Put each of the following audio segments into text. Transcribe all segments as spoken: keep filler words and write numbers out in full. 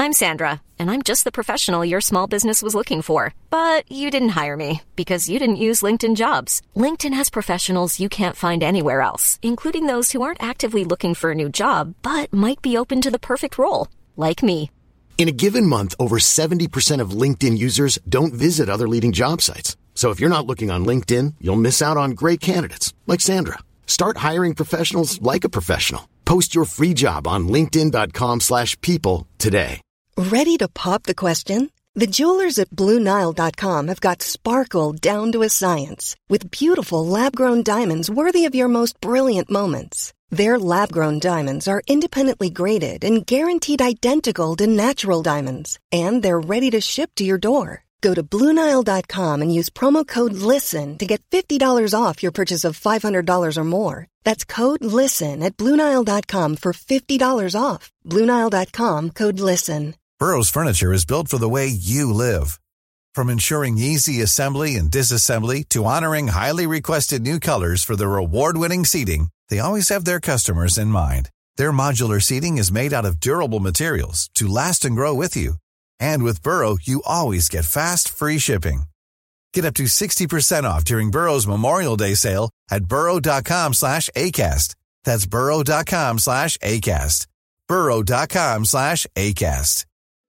I'm Sandra, and I'm just the professional your small business was looking for. But you didn't hire me because you didn't use LinkedIn Jobs. LinkedIn has professionals you can't find anywhere else, including those who aren't actively looking for a new job, but might be open to the perfect role, like me. In a given month, over seventy percent of LinkedIn users don't visit other leading job sites. So if you're not looking on LinkedIn, you'll miss out on great candidates like Sandra. Start hiring professionals like a professional. Post your free job on linkedin dot com slash people today. Ready to pop the question? The jewelers at Blue Nile dot com have got sparkle down to a science with beautiful lab-grown diamonds worthy of your most brilliant moments. Their lab-grown diamonds are independently graded and guaranteed identical to natural diamonds, and they're ready to ship to your door. Go to Blue Nile dot com and use promo code LISTEN to get fifty dollars off your purchase of five hundred dollars or more. That's code LISTEN at Blue Nile dot com for fifty dollars off. Blue Nile dot com, code LISTEN. Burrow's furniture is built for the way you live. From ensuring easy assembly and disassembly to honoring highly requested new colors for their award-winning seating, they always have their customers in mind. Their modular seating is made out of durable materials to last and grow with you. And with Burrow, you always get fast, free shipping. Get up to sixty percent off during Burrow's Memorial Day sale at burrow dot com slash ACAST. That's burrow dot com slash ACAST. burrow dot com slash ACAST.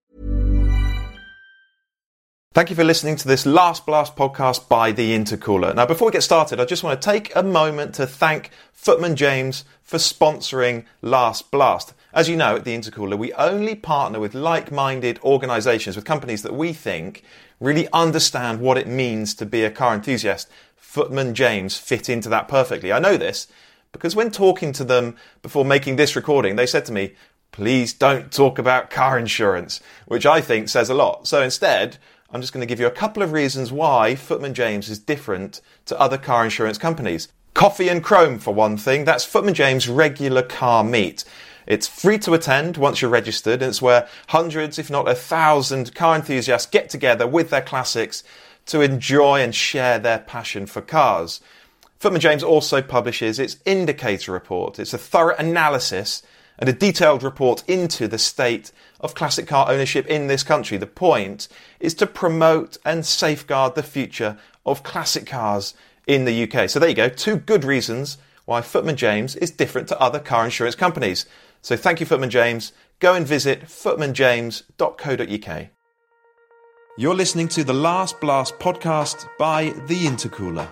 Thank you for listening to this Last Blast podcast by The Intercooler. Now, before we get started, I just want to take a moment to thank Footman James for sponsoring Last Blast. As you know, at The Intercooler, we only partner with like-minded organisations, with companies that we think really understand what it means to be a car enthusiast. Footman James fit into that perfectly. I know this because when talking to them before making this recording, they said to me, please don't talk about car insurance, which I think says a lot. So instead, I'm just going to give you a couple of reasons why Footman James is different to other car insurance companies. Coffee and Chrome, for one thing. That's Footman James' regular car meet. It's free to attend once you're registered, and it's where hundreds, if not a thousand, car enthusiasts get together with their classics to enjoy and share their passion for cars. Footman James also publishes its Indicator Report. It's a thorough analysis and a detailed report into the state of classic car ownership in this country. The point is to promote and safeguard the future of classic cars in the U K. So there you go, two good reasons why Footman James is different to other car insurance companies. So thank you, Footman James. Go and visit footman james dot co dot uk. You're listening to the Last Blast podcast by The Intercooler.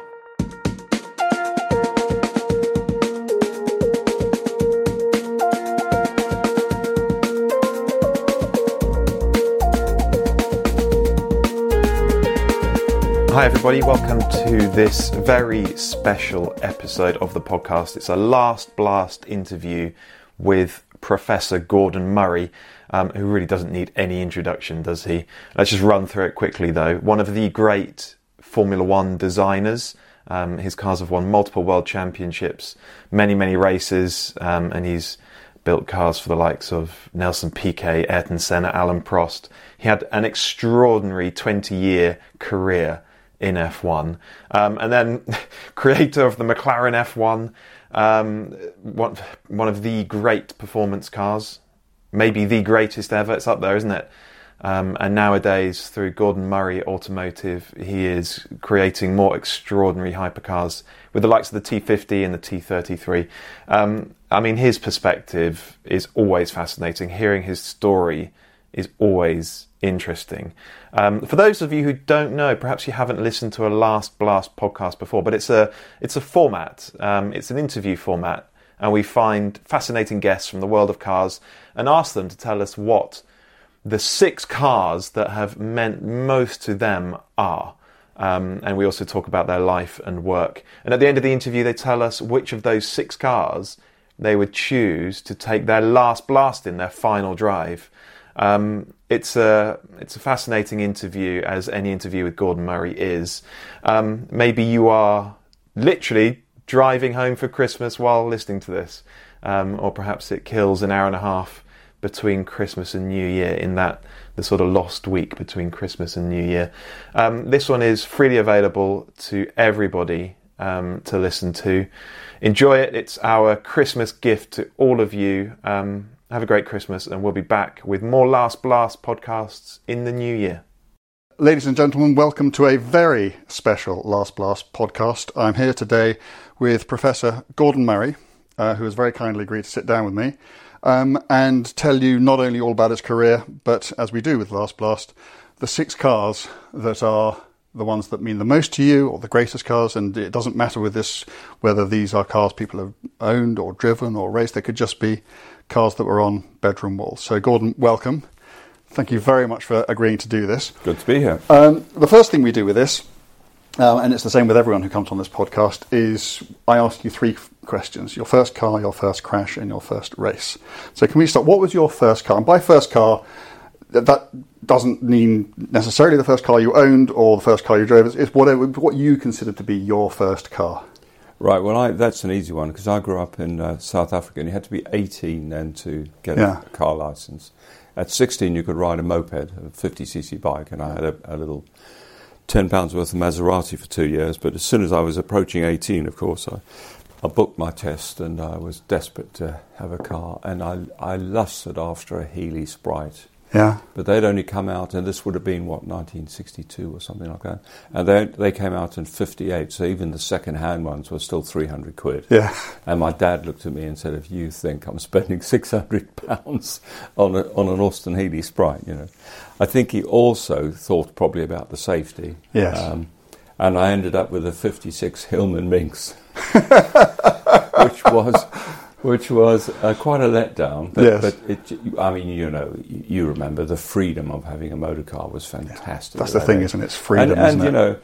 Hi everybody, welcome to this very special episode of the podcast. It's a Last Blast interview with Professor Gordon Murray, um, who really doesn't need any introduction, does he? Let's just run through it quickly though. One of the great Formula One designers. Um, his cars have won multiple world championships, many, many races, um, and he's built cars for the likes of Nelson Piquet, Ayrton Senna, Alain Prost. He had an extraordinary twenty-year career in F one, um, and then creator of the McLaren F one, um, one, one of the great performance cars, maybe the greatest ever. It's up there, isn't it? Um, and nowadays, through Gordon Murray Automotive, he is creating more extraordinary hypercars with the likes of the T fifty and the T thirty-three. Um, I mean, his perspective is always fascinating. Hearing his story is always interesting. Um, for those of you who don't know, perhaps you haven't listened to a Last Blast podcast before, but it's a it's a format. Um, it's an interview format, and we find fascinating guests from the world of cars and ask them to tell us what the six cars that have meant most to them are. Um, and we also talk about their life and work. And at the end of the interview, they tell us which of those six cars they would choose to take their last blast in, their final drive. Um, it's a it's a fascinating interview, as any interview with Gordon Murray is. Um, maybe you are literally driving home for Christmas while listening to this, um, or perhaps it kills an hour and a half between Christmas and New Year, in that the sort of lost week between Christmas and New Year. Um, this one is freely available to everybody um, to listen to. Enjoy it. It's our Christmas gift to all of you. Um, have a great Christmas, and we'll be back with more Last Blast podcasts in the new year. Ladies and gentlemen, welcome to a very special Last Blast podcast. I'm here today with Professor Gordon Murray, uh, who has very kindly agreed to sit down with me um, and tell you not only all about his career, but, as we do with Last Blast, the six cars that are the ones that mean the most to you, or the greatest cars. And it doesn't matter with this whether these are cars people have owned or driven or raced. They could just be cars that were on bedroom walls. So Gordon, welcome. Thank you very much for agreeing to do this. Good to be here. Um, the first thing we do with this, uh, and it's the same with everyone who comes on this podcast, is I ask you three questions. Your first car, your first crash, and your first race. So can we start? What was your first car? And by first car, that doesn't mean necessarily the first car you owned or the first car you drove. It's whatever, what you consider to be your first car. Right, well, I, that's an easy one, because I grew up in uh, South Africa, and you had to be eighteen then to get Yeah. a car licence. At sixteen, you could ride a moped, a fifty c c bike, and I had a, a little ten pounds worth of Maserati for two years. But as soon as I was approaching eighteen, of course, I, I booked my test, and I was desperate to have a car, and I, I lusted after a Healey Sprite. Yeah. But they'd only come out, and this would have been, what, nineteen sixty-two or something like that. And they they came out in fifty-eight, so even the second-hand ones were still three hundred quid. Yeah. And my dad looked at me and said, if you think I'm spending six hundred pounds on, a, on an Austin Healey Sprite, you know. I think he also thought probably about the safety. Yes. Um, and I ended up with a fifty-six Hillman Minx, which was... Which was uh, quite a letdown, but, Yes. but it, I mean, you know, you, you remember the freedom of having a motor car was fantastic. That's the thing, isn't it? It's freedom, and, and isn't it? you know,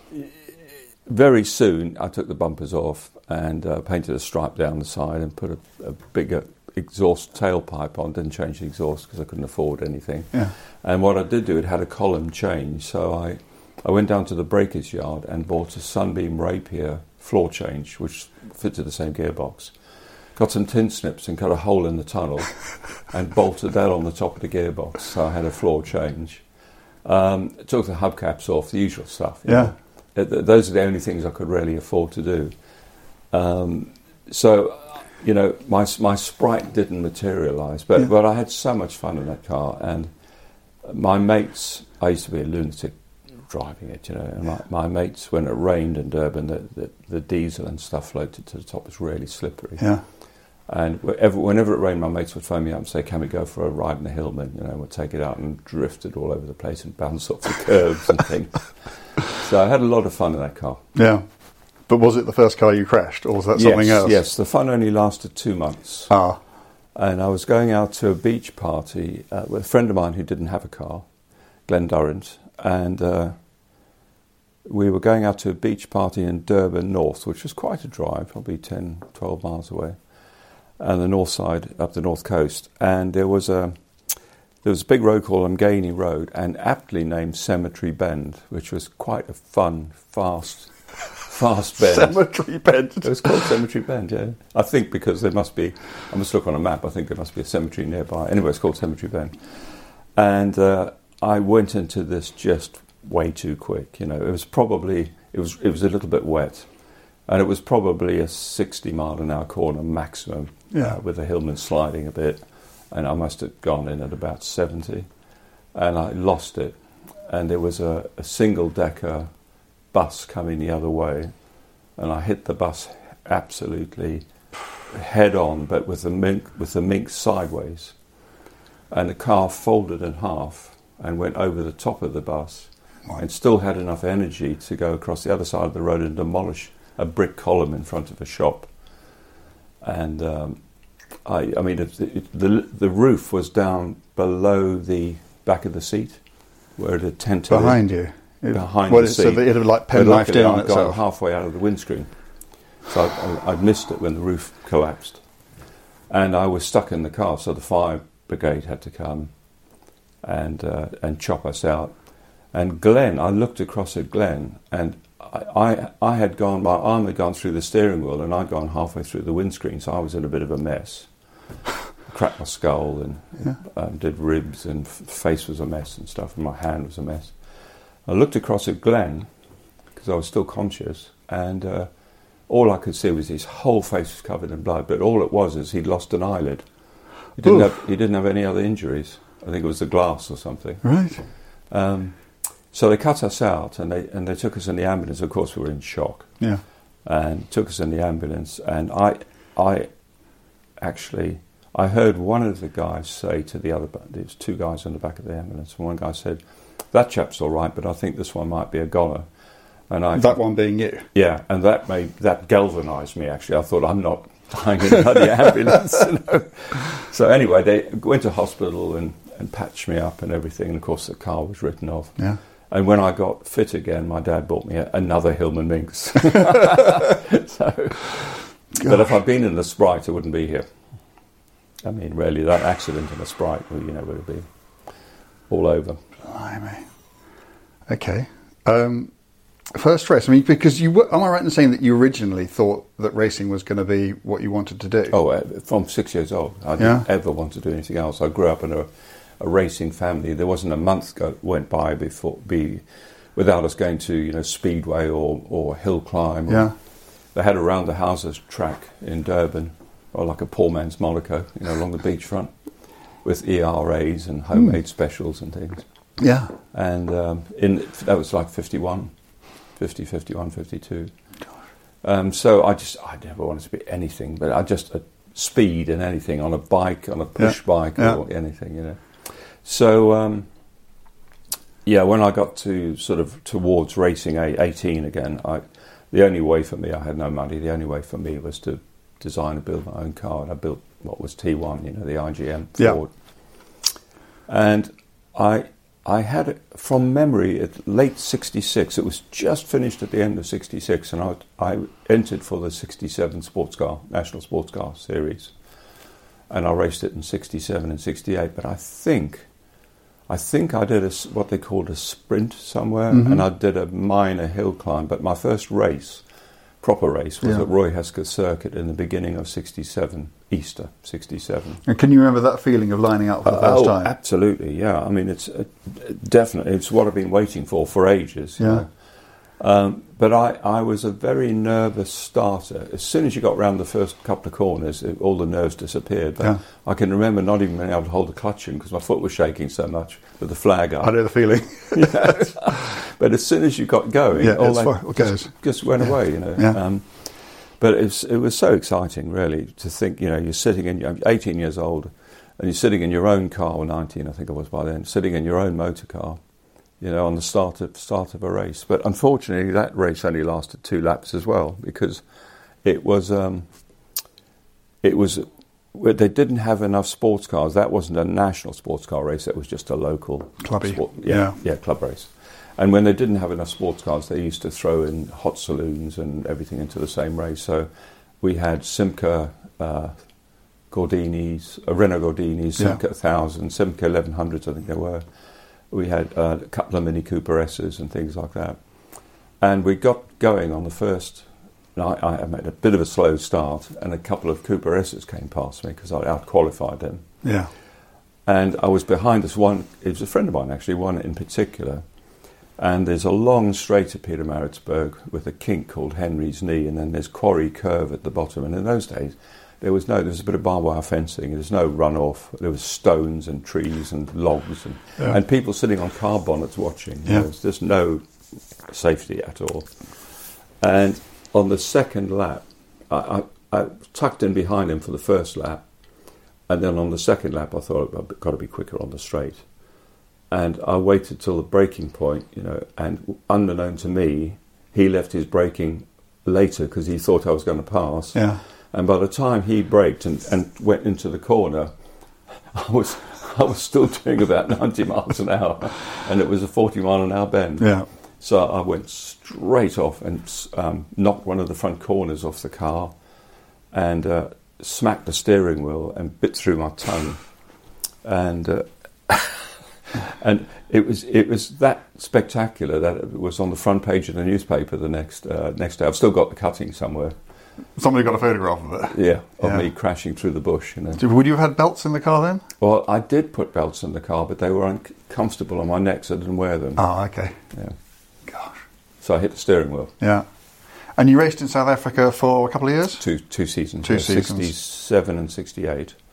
very soon I took the bumpers off and uh, painted a stripe down the side and put a, a bigger exhaust tailpipe on. Didn't change the exhaust because I couldn't afford anything. Yeah. And what I did do, it had a column change, so I, I went down to the breakers yard and bought a Sunbeam Rapier floor change, which fitted the same gearbox. Got some tin snips and cut a hole in the tunnel and bolted that on the top of the gearbox, so I had a floor change. Um, took the hubcaps off, the usual stuff. Yeah. Know. Those are the only things I could really afford to do. Um, so, you know, my my Sprite didn't materialise, but, Yeah. but I had so much fun in that car. And my mates, I used to be a lunatic driving it, you know, and my, my mates, when it rained in Durban, the, the, the diesel and stuff floated to the top. It was really slippery. Yeah. And whenever, whenever it rained, my mates would phone me up and say, can we go for a ride in the Hillman? You know, we'd take it out and drifted all over the place and bounce off the curbs and things. So I had a lot of fun in that car. Yeah. But was it the first car you crashed, or was that something yes, else? Yes, the fun only lasted two months. Ah. And I was going out to a beach party uh, with a friend of mine who didn't have a car, Glenn Durrant, and uh, we were going out to a beach party in Durban North, which was quite a drive, probably ten, twelve miles away, and the north side, up the north coast. And there was a there was a big road called Umgeni Road, and aptly named Cemetery Bend, which was quite a fun, fast, fast bend. Cemetery Bend. It was called Cemetery Bend, yeah. I think because there must be, I must look on a map, I think there must be a cemetery nearby. Anyway, it's called Cemetery Bend. And uh, I went into this just way too quick, you know. It was probably, it was it was a little bit wet. And it was probably a sixty mile an hour corner maximum, Yeah. uh, with the Hillman sliding a bit. And I must have gone in at about seventy. And I lost it. And there was a, a single-decker bus coming the other way. And I hit the bus absolutely head-on, but with the mink, with the mink sideways. And the car folded in half and went over the top of the bus. And still had enough energy to go across the other side of the road and demolish a brick column in front of a shop. And um, I, I mean, it, it, the the roof was down below the back of the seat, where it had tented Behind you? It, behind what the is, seat. So that it had like But pen knifed luckily in on I'd gone itself. halfway out of the windscreen, so I, I'd missed it when the roof collapsed, and I was stuck in the car. So the fire brigade had to come and uh, and chop us out. And Glenn, I looked across at Glenn, and I, I I had gone, my arm had gone through the steering wheel, and I'd gone halfway through the windscreen, so I was in a bit of a mess. Cracked my skull and Yeah. um, did ribs, and f- face was a mess and stuff, and my hand was a mess. I looked across at Glenn, because I was still conscious, and uh, all I could see was his whole face was covered in blood, but all it was is he'd lost an eyelid. He didn't Oof. have he didn't have any other injuries. I think it was the glass or something. Right. Um, so they cut us out, and they and they took us in the ambulance. Of course, we were in shock. Yeah. And took us in the ambulance, and I, I, actually, I heard one of the guys say to the other, there was two guys in the back of the ambulance, and one guy said, "That chap's all right, but I think this one might be a goner." And I, That one being you. yeah, and that made that galvanised me. Actually, I thought, I'm not dying in the ambulance. You know? So anyway, they went to hospital and, and patched me up and everything, and of course the car was written off. Yeah. And when I got fit again, my dad bought me a, another Hillman Minx. so, but if I'd been in the Sprite, I wouldn't be here. I mean, really, that accident in the Sprite, well, you know, would have been all over. Blimey. Okay. Um, first race. I mean, because you were, am I right in saying that you originally thought that racing was going to be what you wanted to do? Oh, uh, from six years old, I didn't Yeah. ever want to do anything else. I grew up in a, a racing family. There wasn't a month go, went by before be without us going to, you know, Speedway or, or hill climb. Or, Yeah. They had a round the houses track in Durban, or like a poor man's Monaco, you know, along the beachfront, with E R As and homemade mm. specials and things. Yeah. And um, in that was like fifty-one, fifty, fifty-one, fifty-two. Um, so I just, I never wanted to be anything, but I just, uh, speed and anything, on a bike, on a push yeah. bike yeah. or anything, you know. So, um, yeah, when I got to sort of towards racing eighteen again, I, the only way for me, I had no money, the only way for me was to design and build my own car. And I built what was T one, you know, the I G M Ford. Yeah. And I I had, it from memory, at late sixty-six, it was just finished at the end of sixty-six, and I, I entered for the sixty-seven sports car, National Sports Car Series. And I raced it in sixty-seven and sixty-eight, but I think, I think I did a, what they called a sprint somewhere, mm-hmm. and I did a minor hill climb, but my first race, proper race, was yeah. at Roy Hesketh Circuit in the beginning of sixty-seven, Easter sixty-seven. And can you remember that feeling of lining up for the uh, first oh, time? Absolutely, yeah. I mean, it's uh, definitely, it's what I've been waiting for for ages. Yeah. You know? Um, but I, I was a very nervous starter. As soon as you got round the first couple of corners, it, all the nerves disappeared. But yeah. I can remember not even being able to hold the clutch in because my foot was shaking so much with the flag up. I know the feeling. Yes. But as soon as you got going, yeah, all that that it goes. Just, just went yeah. away, you know. Yeah. Um, but it was, it was so exciting, really, to think, you know, you're sitting in, I'm eighteen years old, and you're sitting in your own car, or nineteen, I think I was by then, sitting in your own motor car, you know, on the start of, start of a race. But unfortunately, that race only lasted two laps as well, because it was, um, it was, they didn't have enough sports cars. That wasn't a national sports car race, it was just a local clubby, sport, yeah, yeah, yeah, club race. And when they didn't have enough sports cars, they used to throw in hot saloons and everything into the same race. So we had Simca uh, Gordinis, uh, Renault Gordinis, Simca yeah. one thousand, Simca eleven hundreds, I think they were. We had uh, a couple of Mini Cooper S's and things like that. And we got going on the first night. I made a bit of a slow start, and a couple of Cooper S's came past me because I out-qualified them. Yeah. And I was behind this one, it was a friend of mine actually, one in particular. And there's a long straight at Pietermaritzburg with a kink called Henry's Knee, and then there's Quarry Curve at the bottom. And in those days, there was no, there was a bit of barbed wire fencing, there was no runoff, there was stones and trees and logs, and, yeah. and people sitting on car bonnets watching. Yeah. There was just no safety at all. And on the second lap, I, I, I tucked in behind him for the first lap, and then on the second lap, I thought I've got to be quicker on the straight. And I waited till the braking point, you know, and unbeknown to me, he left his braking later because he thought I was going to pass. Yeah. And by the time he braked and, and went into the corner, I was I was still doing about ninety miles an hour, and it was a forty mile an hour bend. Yeah. So I went straight off and um, knocked one of the front corners off the car, and uh, smacked the steering wheel and bit through my tongue, and. Uh, And it was it was that spectacular that it was on the front page of the newspaper the next uh, next day. I've still got the cutting somewhere. Somebody got a photograph of it. Yeah, of yeah. me crashing through the bush. You know. Would you have had belts in the car then? Well, I did put belts in the car, but they were uncomfortable on my neck, so I didn't wear them. Oh, okay. Yeah. Gosh. So I hit the steering wheel. Yeah. And you raced in South Africa for a couple of years? Two two seasons. Two yeah, seasons. sixty-seven and sixty-eight.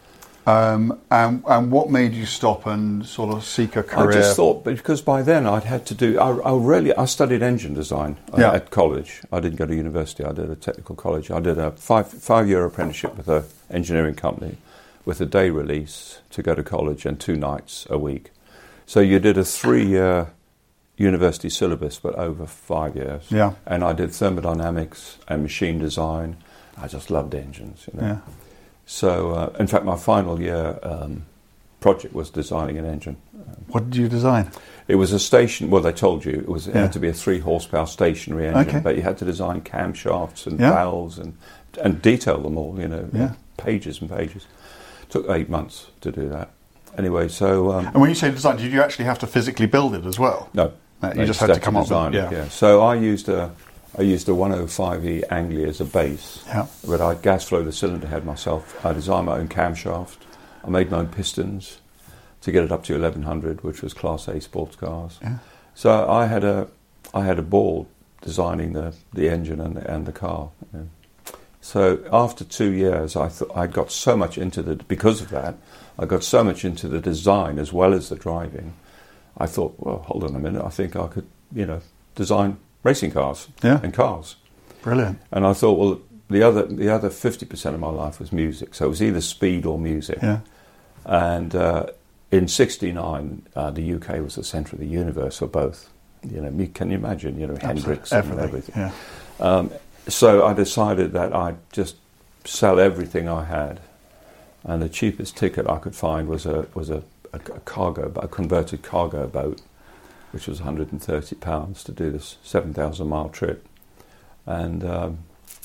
Um, and, and what made you stop and sort of seek a career? I just thought, because by then I'd had to do, I, I really, I studied engine design uh, Yeah. at college. I didn't go to university, I did a technical college. I did a five, five-year apprenticeship with an engineering company with a day release to go to college and two nights a week. So you did a three-year university syllabus, but over five years. Yeah. And I did thermodynamics and machine design. I just loved engines, you know. Yeah. So, uh, in fact, my final year um, project was designing an engine. What did you design? It was a station. Well, they told you it was. It Yeah. had to be a three horsepower stationary engine, Okay. but you had to design camshafts and Yeah. valves and and detail them all. You know, Yeah. pages and pages. Took eight months to do that. Anyway, so um, And when you say design, did you actually have to physically build it as well? no, No, you no, just had to had come up with- design yeah. it. Yeah. So I used a I used a one oh five E Anglia as a base. Yeah. But I gas flow the cylinder head myself. I designed my own camshaft. I made my own pistons to get it up to eleven hundred, which was Class A sports cars. Yeah. So I had a I had a ball designing the, the engine and the, and the car. You know. So after two years, I thought I got so much into the because of that. I got so much into the design as well as the driving. I thought, well, hold on a minute. I think I could, you know, design racing cars Yeah. and cars. Brilliant. And I thought, well, the other the other fifty percent of my life was music. So it was either speed or music. Yeah. And uh, in sixty-nine, uh, the U K was the centre of the universe for both. You know, me- can you imagine? You know, Hendrix and Everything. everything. Yeah. Um, so I decided that I'd just sell everything I had, and the cheapest ticket I could find was a was a, a, a cargo, a converted cargo boat, which was one hundred thirty pounds to do this seven thousand mile trip, and um,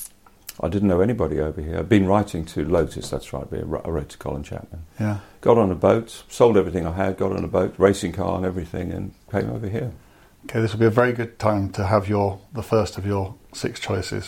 I didn't know anybody over here. I'd been writing to Lotus, that's right. I wrote to Colin Chapman. Yeah. Got on a boat, sold everything I had, got on a boat, racing car and everything, and came over here. Okay, this will be a very good time to have your the first of your six choices.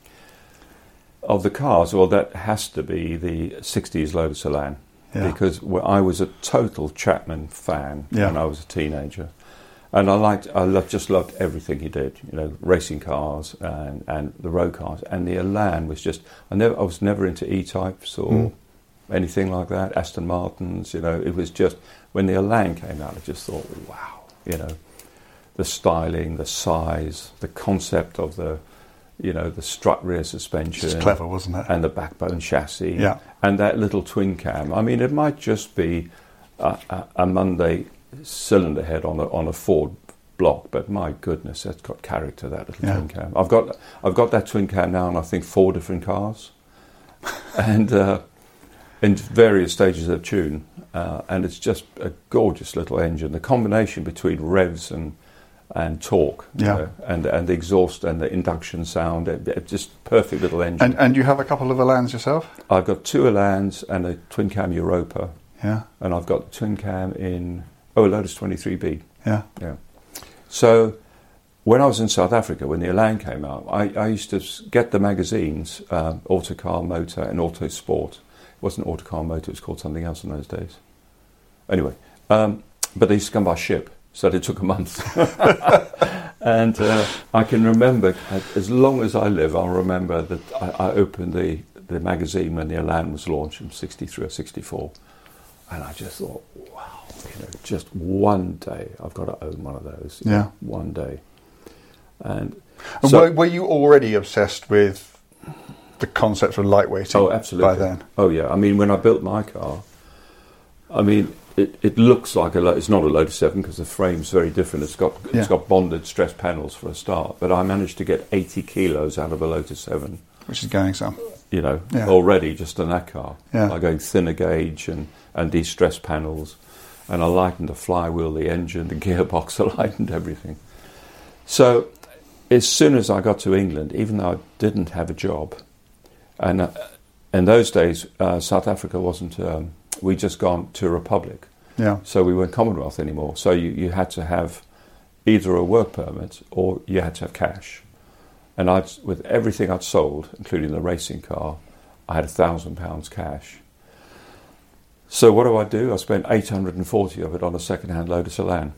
Of the cars, well, that has to be the sixties Lotus Elan, Yeah. because wh- I was a total Chapman fan Yeah. when I was a teenager, and I liked, I lo- just loved everything he did. You know, racing cars and, and the road cars, and the Elan was just. I never, I was never into E-types or Mm. anything like that. Aston Martins, you know, it was just when the Elan came out, I just thought, wow, you know, the styling, the size, the concept of the. You know, the strut rear suspension. It's clever, wasn't it? And the backbone chassis. Yeah. And that little twin cam. I mean, it might just be a, a, a Monday cylinder head on a, on a Ford block, but my goodness, that's got character, that little Yeah. twin cam. I've got I've got that twin cam now in, I think, four different cars. and uh, in various stages of tune. Uh, and it's just a gorgeous little engine. The combination between revs and and torque, you Yeah. know, and and the exhaust and the induction sound, it, it just perfect little engine. And and you have a couple of Elans yourself? I've got two Elans and a twin cam Europa, Yeah. and I've got the twin cam in oh a Lotus twenty-three B. Yeah. Yeah. So when I was in South Africa, when the Elan came out, I, I used to s- get the magazines, um, Autocar Motor and Autosport. It wasn't Autocar Motor; it was called something else in those days. Anyway, um, but they used to come by ship. So it took a month. and uh, I can remember, as long as I live, I'll remember that I, I opened the, the magazine when the Elan was launched in sixty-three or sixty-four. And I just thought, wow, you know, just one day I've got to own one of those. You Yeah. know, one day. And, And so, were, were you already obsessed with the concept of lightweighting oh, absolutely. by then? Oh, yeah. I mean, when I built my car, I mean, It, it looks like a. Lo- It's not a Lotus seven because the frame's very different. It's got Yeah. it's got bonded stress panels for a start. But I managed to get eighty kilos out of a Lotus seven. Which is going some. You know, Yeah. already just in that car. Yeah. By going thinner gauge and and these stress panels, and I lightened the flywheel, the engine, the gearbox. I lightened everything. So as soon as I got to England, even though I didn't have a job, and uh, in those days uh, South Africa wasn't. Um, we just gone to a republic. Yeah. So we weren't Commonwealth anymore. So you, you had to have either a work permit or you had to have cash. And I'd, with everything I'd sold, including the racing car, I had a thousand pounds cash. So what do I do? I spent eight hundred and forty of it on a second-hand Lotus Elan.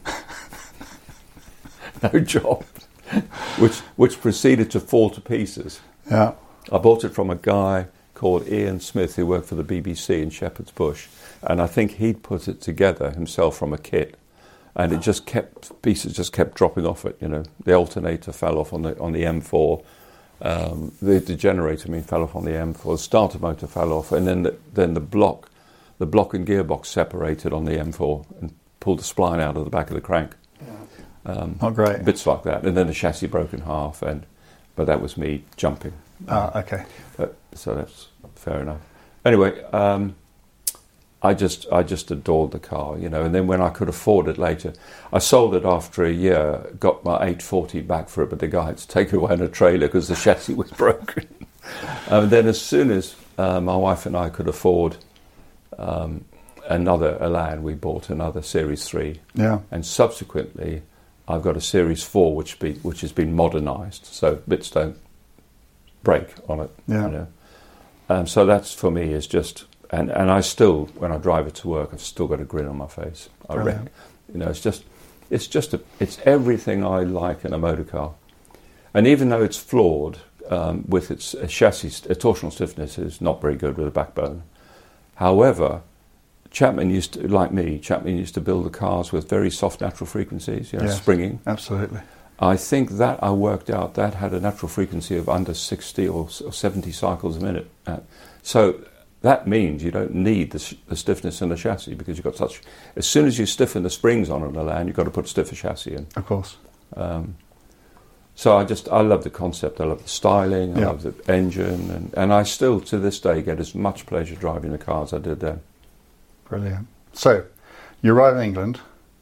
No job, which which proceeded to fall to pieces. Yeah. I bought it from a guy called Ian Smith, who worked for the B B C in Shepherd's Bush, and I think he'd put it together himself from a kit, and it just kept pieces just kept dropping off it. You know, the alternator fell off on the on the M four, um, the, the generator I mean fell off on the M four, the starter motor fell off, and then the, then the block, the block and gearbox separated on the M four and pulled the spline out of the back of the crank. Um, Not great. Bits like that, and then the chassis broke in half, and but that was me jumping. Ah, okay. But, so that's fair enough. Anyway, um, I just I just adored the car, you know. And then when I could afford it later, I sold it after a year. Got my eight forty back for it, but the guy had to take it away in a trailer because the chassis was broken. And then as soon as uh, my wife and I could afford um, another Elan, we bought another Series three. Yeah. And subsequently, I've got a Series four, which be which has been modernised, so bits don't break on it. Yeah. You know? Um, so that's for me is just, and, and I still, when I drive it to work, I've still got a grin on my face. I Brilliant. reckon, you know, it's just, it's just, a, it's everything I like in a motor car, and even though it's flawed um, with its uh, chassis, uh, torsional stiffness is not very good with a backbone. However, Chapman used to, like me, Chapman used to build the cars with very soft natural frequencies, you know, Yes, springing. Absolutely. I think that I worked out that had a natural frequency of under sixty or, or seventy cycles a minute. Uh, so that means you don't need the, sh- the stiffness in the chassis because you've got such... As soon as you stiffen the springs on an Elan, you've got to put a stiffer chassis in. Of course. Um, so I just, I love the concept, I love the styling, I Yeah. love the engine, and, and I still, to this day, get as much pleasure driving the car as I did then. Brilliant. So, you arrive in England,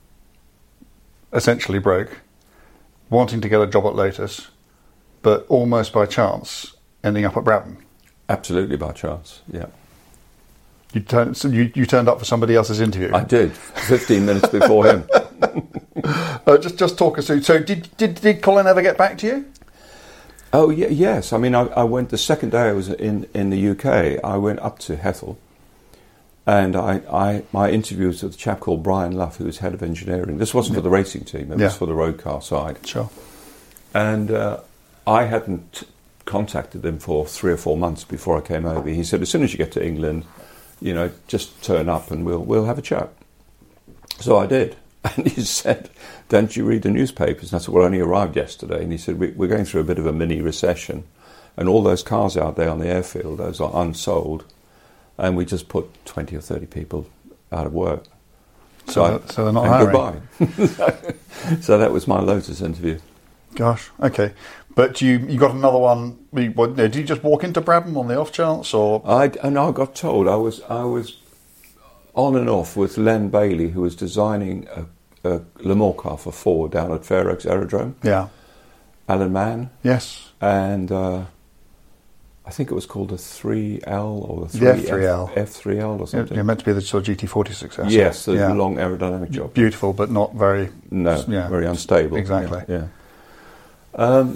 essentially broke, wanting to get a job at Lotus, but almost by chance ending up at Brabham. Absolutely by chance, yeah. You turned, so you, you turned up for somebody else's interview. I did, fifteen minutes before him. Uh, just just talk us through. So, did, did did Colin ever get back to you? Oh, yeah, yes. I mean, I, I went, the second day I was in, in the U K, I went up to Hethel, and I, I my interview was with a chap called Brian Luff, who was head of engineering. This wasn't for the racing team, it Yeah. was for the road car side. Sure. And uh, I hadn't contacted him for three or four months before I came over. He said, as soon as you get to England, you know, just turn up and we'll we'll have a chat. So I did. And he said, don't you read the newspapers? And I said, well, I only arrived yesterday. And he said, we, we're going through a bit of a mini recession. And all those cars out there on the airfield, those are unsold. And we just put twenty or thirty people out of work. So, So, I, they're- so they're not and hiring. goodbye. So that was my Lotus interview. Gosh. Okay. But you you got another one. you- What, did you just walk into Brabham on the off chance, or I, and I got told I was I was on and off with Len Bailey, who was designing a, a Le Mans car for Ford down at Fair Oaks Aerodrome. yeah? Alan Mann, Yes. and uh, I think it was called the three L or the, The three F three L. F three L or You're, something. you're meant to be the sort of G T forty successor. Yes, the Yeah. long aerodynamic job. Beautiful, but not very. No, yeah. very unstable. Exactly. Yeah. yeah. Um,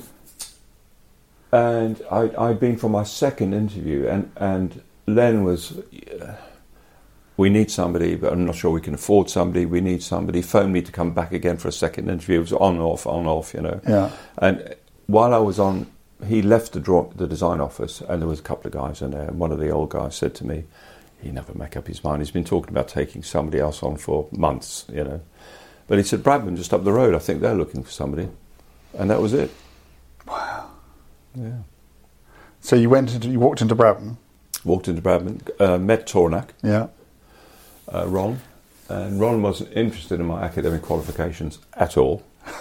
and I, I'd been for my second interview, and, and Len was, uh, we need somebody, but I'm not sure we can afford somebody. We need somebody. Phoned me to come back again for a second interview. It was on, off, on, off, you know. Yeah. And while I was on, he left the, draw, the design office, and there was a couple of guys in there, and one of the old guys said to me, he never make up his mind. He's been talking about taking somebody else on for months, you know. But he said, Brabham, just up the road, I think they're looking for somebody. And that was it. Wow. Yeah. So you went into you walked into Brabham. Walked into Brabham, uh, met Tornak, Yeah. uh, Ron, and Ron wasn't interested in my academic qualifications at all.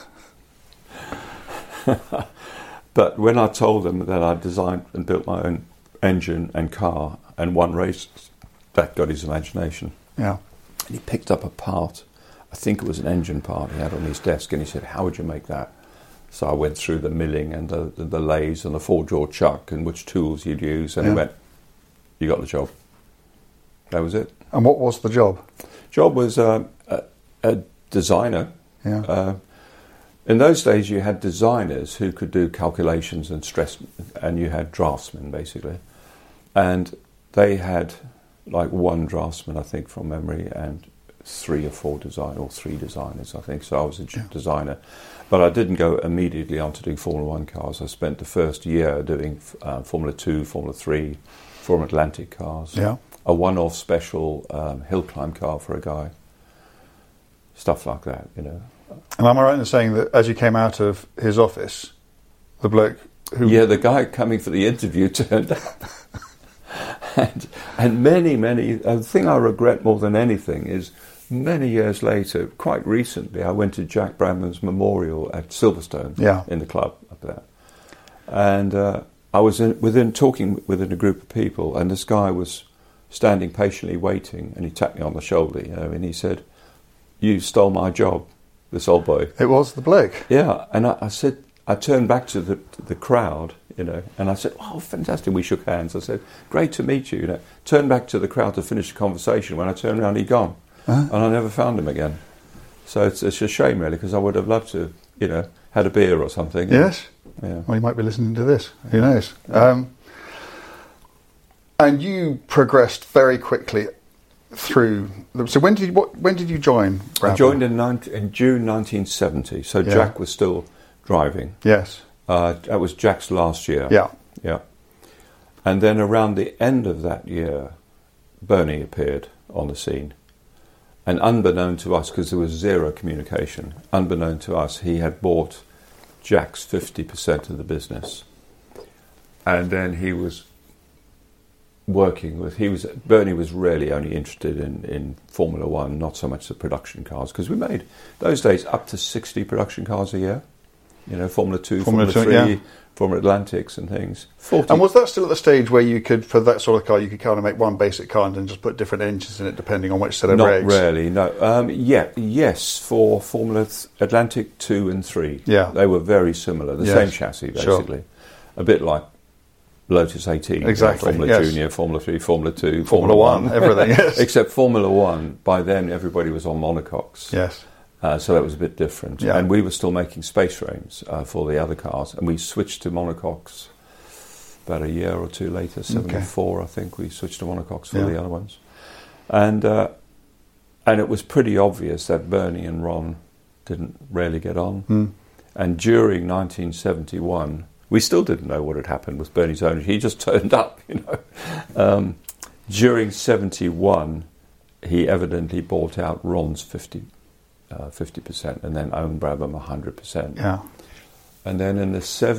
But when I told him that I designed and built my own engine and car and won races, that got his imagination. Yeah. And he picked up a part, I think it was an engine part he had on his desk, and he said, how would you make that? So I went through the milling and the, the, the lathes and the four-jaw chuck and which tools you'd use, and Yeah. he went, you got the job. That was it. And what was the job? Job was um, a, a designer. Yeah. Uh, in those days, you had designers who could do calculations and stress, and you had draftsmen, basically. And they had like one draftsman, I think, from memory, and three or four design or three designers, I think. So I was a Yeah. designer. But I didn't go immediately on to doing Formula One cars. I spent the first year doing uh, Formula Two, Formula Three, from Atlantic cars. Yeah. A one-off special um, hill climb car for a guy. Stuff like that, you know. And am I right in saying that as you came out of his office, the bloke who... Yeah, the guy coming for the interview turned up. and, and many, many... Uh, the thing I regret more than anything is many years later, quite recently, I went to Jack Bradman's memorial at Silverstone yeah. in the club up there. And uh, I was in, within talking within a group of people, and this guy was standing patiently waiting, and he tapped me on the shoulder, you know, and he said, "You stole my job," this old boy. It was the bloke. Yeah, and I, I said, I turned back to the the crowd, you know, and I said, "Oh, fantastic!" We shook hands. I said, "Great to meet you." You know, turned back to the crowd to finish the conversation. When I turned around, he'd gone, uh-huh. and I never found him again. So it's, it's a shame, really, because I would have loved to, you know, had a beer or something. Yes. And, yeah. Well, you might be listening to this. Who knows? Yeah. Um, and you progressed very quickly through. So when did you, what, when did you join Bradman? I joined in, nineteen, in June nineteen seventy. So Yeah. Jack was still driving. Yes. Uh, that was Jack's last year. Yeah. Yeah. And then around the end of that year, Bernie appeared on the scene. And unbeknown to us, because there was zero communication, unbeknown to us, he had bought Jack's fifty percent of the business. And then he was working with, he was, Bernie was really only interested in, in Formula One, not so much the production cars, because we made, those days, up to sixty production cars a year. You know, Formula Two, Formula, Formula Three, yeah. Formula Atlantics and things. forty And was that still at the stage where you could, for that sort of car, you could kind of make one basic car and then just put different engines in it depending on which set of Not regs? Not really, no. Um, yeah, yes, for Formula th- Atlantic Two and Three. Yeah. They were very similar, the yes. same chassis, basically. Sure. A bit like Lotus eighteen. Exactly. Formula yes. Junior, Formula Three, Formula Two, Formula, Formula One, one. Everything, yes. Except Formula One, by then everybody was on monocoques. Yes. Uh, so that was a bit different. Yeah. And we were still making space frames uh, for the other cars, and we switched to monocoques about a year or two later, seventy-four, okay. I think, we switched to monocoques for yeah. the other ones. And uh, and it was pretty obvious that Bernie and Ron didn't really get on. Mm. And during nineteen seventy-one, we still didn't know what had happened with Bernie's ownership. He just turned up, you know. Um, during seventy-one, he evidently bought out Ron's fifty Uh, fifty percent, and then owned Brabham one hundred percent. Yeah. And then in the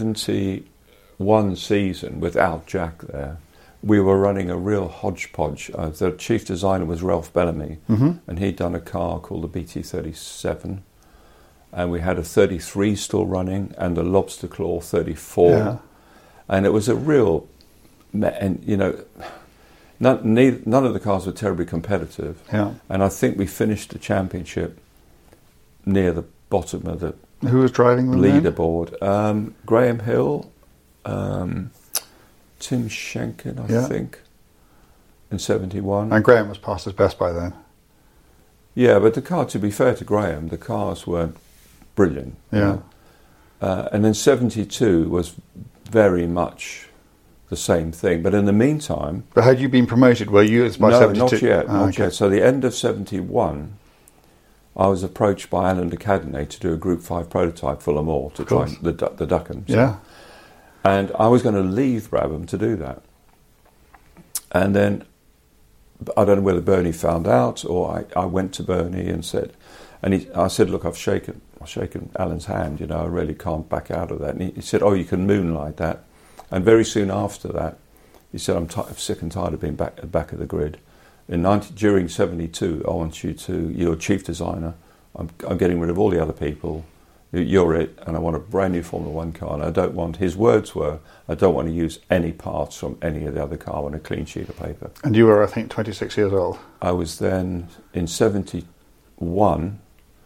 seventy-one season, without Jack there, we were running a real hodgepodge. Uh, the chief designer was Ralph Bellamy, mm-hmm. and he'd done a car called the B T thirty-seven, and we had a thirty-three still running, and the Lobster Claw thirty-four. Yeah. And it was a real, and you know, none, neither, none of the cars were terribly competitive. Yeah. And I think we finished the championship near the bottom of the Who was driving them leaderboard. Um, Graham Hill, um, Tim Schenken, I yeah. think, in seventy-one. And Graham was past his best by then. Yeah, but the car, to be fair to Graham, the cars weren't brilliant. Yeah. You know? uh, and then seventy-two was very much the same thing. But in the meantime... But had you been promoted? Were you by no, seventy-two? not yet, oh, not okay. yet. So the end of seventy-one... I was approached by Alan de Cadenet to do a Group five prototype for Le Mans to try the, the Duckham's. Yeah. And I was going to leave Brabham to do that. And then, I don't know whether Bernie found out, or I, I went to Bernie and said, and he, I said, look, I've shaken, I've shaken Alan's hand, you know, I really can't back out of that. And he, he said, oh, you can moonlight that. And very soon after that, he said, I'm, t- I'm sick and tired of being back at the back of the grid. In ninety, during seventy-two, I want you to, you're chief designer, I'm, I'm getting rid of all the other people, you're it, and I want a brand new Formula One car, and I don't want, his words were, I don't want to use any parts from any of the other car on a clean sheet of paper. And you were, I think, twenty-six years old? I was then, in seventy-one,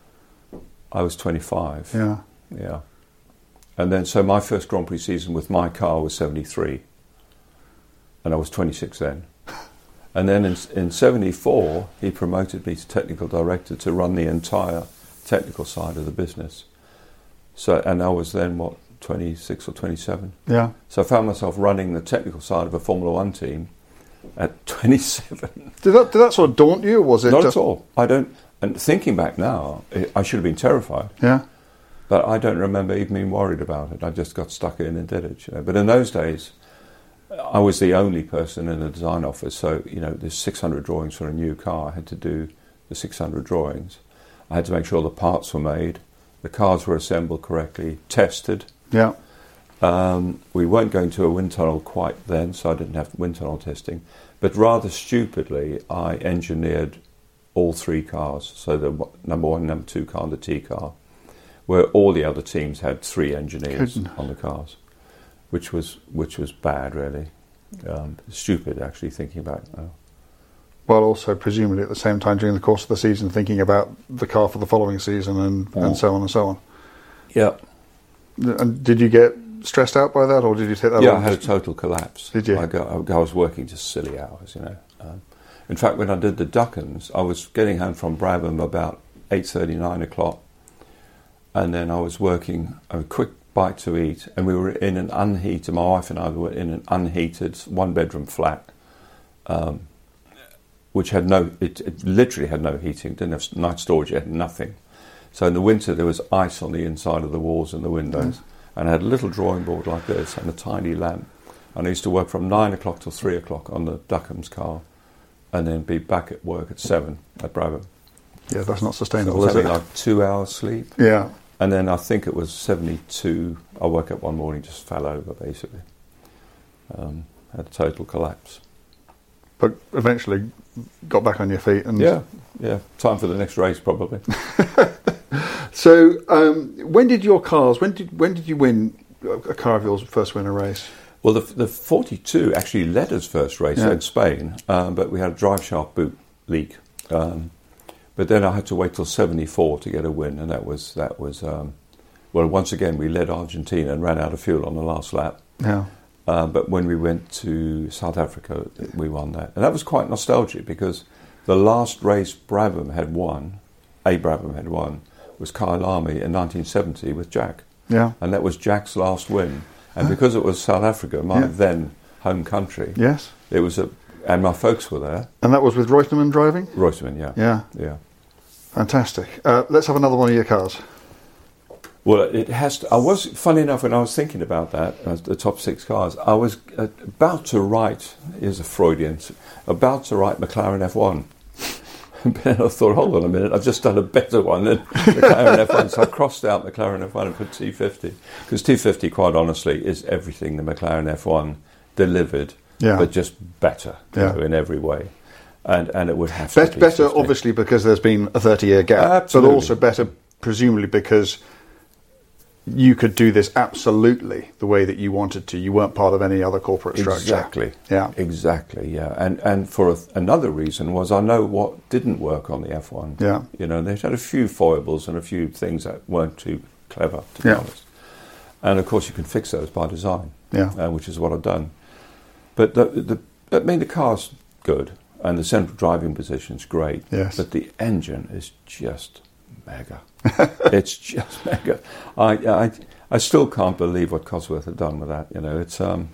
I was twenty-five. Yeah. Yeah. And then, so my first Grand Prix season with my car was seventy-three, and I was twenty-six then. And then in, in seventy-four, he promoted me to technical director to run the entire technical side of the business. So, and I was then, what, twenty-six or twenty-seven? Yeah. So I found myself running the technical side of a Formula One team at twenty-seven. Did that, did that sort of daunt you, or was it Not just... at all. I don't, and thinking back now, I should have been terrified. Yeah. But I don't remember even being worried about it. I just got stuck in and did it. You know? But in those days, I was the only person in the design office, so, you know, there's six hundred drawings for a new car. I had to do the six hundred drawings. I had to make sure the parts were made, the cars were assembled correctly, tested. Yeah. Um, we weren't going to a wind tunnel quite then, so I didn't have wind tunnel testing. But rather stupidly, I engineered all three cars. So the number one, number two car, and the T car, where all the other teams had three engineers Couldn't. on the cars, which was which was bad, really. Um, stupid, actually, thinking about it now. Well, also presumably at the same time during the course of the season, thinking about the car for the following season and, Oh. and so on and so on. Yeah. And did you get stressed out by that, or did you take that? Yeah, all? I had a total collapse. Did you? I, got, I was working just silly hours, you know. Um, in fact, when I did the Duckens, I was getting home from Brabham about eight thirty, nine o'clock, and then I was working a quick bite to eat, and we were in an unheated, my wife and I were in an unheated one-bedroom flat, um, which had no, it, it literally had no heating, didn't have night storage, it had nothing. So in the winter there was ice on the inside of the walls and the windows. Mm. And I had a little drawing board like this and a tiny lamp. And I used to work from nine o'clock till three o'clock on the Duckham's car, and then be back at work at seven at Brabham. Yeah, that's not So I sustainable, was is it? having like two hours sleep. Yeah. And then I think it was seventy-two. I woke up one morning, just fell over basically. Um, had a total collapse. But eventually got back on your feet. And Yeah, yeah. Time for the next race probably. So, um, when did your cars? When did when did you win a car of yours first win a race? Well, the, the forty-two actually led us first race Yeah. in Spain, um, but we had a drive shaft boot leak. Um, but then I had to wait till seventy-four to get a win, and that was that was um, well. Once again, we led Argentina and ran out of fuel on the last lap. Yeah. Uh, but when we went to South Africa, we won that, and that was quite nostalgic because the last race Brabham had won, A Brabham had won, was Kyalami in nineteen seventy with Jack. Yeah. And that was Jack's last win. And because it was South Africa, my Yeah. then home country, Yes. it was a, and my folks were there. And that was with Reutemann driving? Reutemann, yeah. Yeah. Yeah. Fantastic. Uh, let's have another one of your cars. Well, it has to, I was, funny enough, when I was thinking about that, uh, the top six cars, I was uh, about to write, here's a Freudian, about to write McLaren F one. And then I thought, hold on a minute, I've just done a better one than McLaren F one. So I crossed out McLaren F one and put T fifty. Because T fifty, quite honestly, is everything the McLaren F one delivered, Yeah. but just better, you Yeah. know, in every way. And and it would have to Bet- be better, fifty. obviously, because there's been a thirty-year gap. Absolutely. But also better, presumably, because you could do this absolutely the way that you wanted to. You weren't part of any other corporate structure. Exactly. Yeah. Exactly. Yeah. And and for a, another reason was I know what didn't work on the F one. Yeah. You know, they had a few foibles and a few things that weren't too clever, to be Yeah. honest. And of course, you can fix those by design. Yeah. Uh, which is what I've done. But the, the I mean, the car's good, and the central driving position's great. Yes. But the engine is just mega. It's just mega. I, I I still can't believe what Cosworth had done with that. You know, it's um.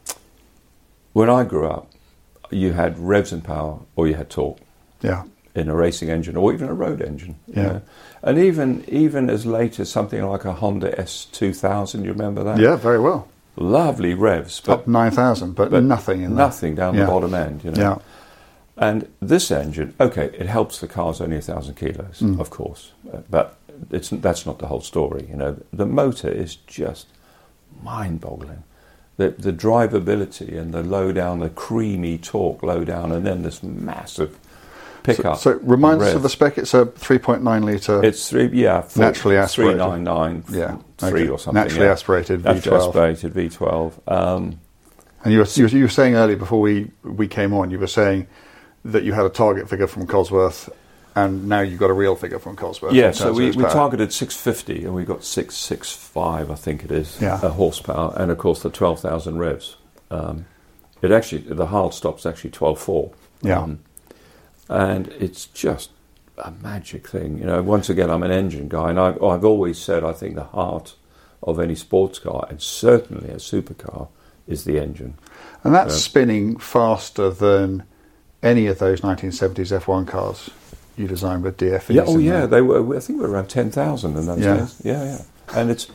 When I grew up, you had revs and power, or you had torque Yeah. in a racing engine, or even a road engine. You Yeah. know? And even even as late as something like a Honda S two thousand, you remember that? Yeah, very well. Lovely revs, but Up nine thousand, but, but nothing in there. nothing down Yeah. the bottom end. You know. Yeah. And this engine, okay, it helps the car's only a thousand kilos, Mm. of course, uh, but it's that's not the whole story. You know, the motor is just mind-boggling. The the drivability and the low down, the creamy torque low down, and then this massive pickup. So, so remind us rev. of the spec. It's a three point nine litre. It's three, yeah, four, Naturally aspirated. three nine nine, Yeah, three okay. or something. Naturally yeah. aspirated V Naturally twelve. aspirated V twelve. Um, And you were, you were you were saying earlier before we we came on, you were saying that you had a target figure from Cosworth, and now you've got a real figure from Cosworth. Yeah, in so terms of we, its we power. targeted six fifty and we got six sixty-five, I think it is, Yeah. uh, horsepower, and of course the twelve thousand revs. Um, it actually, the hard stop's actually twelve four. Yeah. Um, and it's just a magic thing. You know, once again, I'm an engine guy, and I, I've always said I think the heart of any sports car, and certainly a supercar, is the engine. And that's Yeah. spinning faster than any of those nineteen seventies F one cars you designed with D F Es. Yeah, oh in yeah, there. they were. I think we were around ten thousand in those Yeah. days. Yeah, yeah, and it's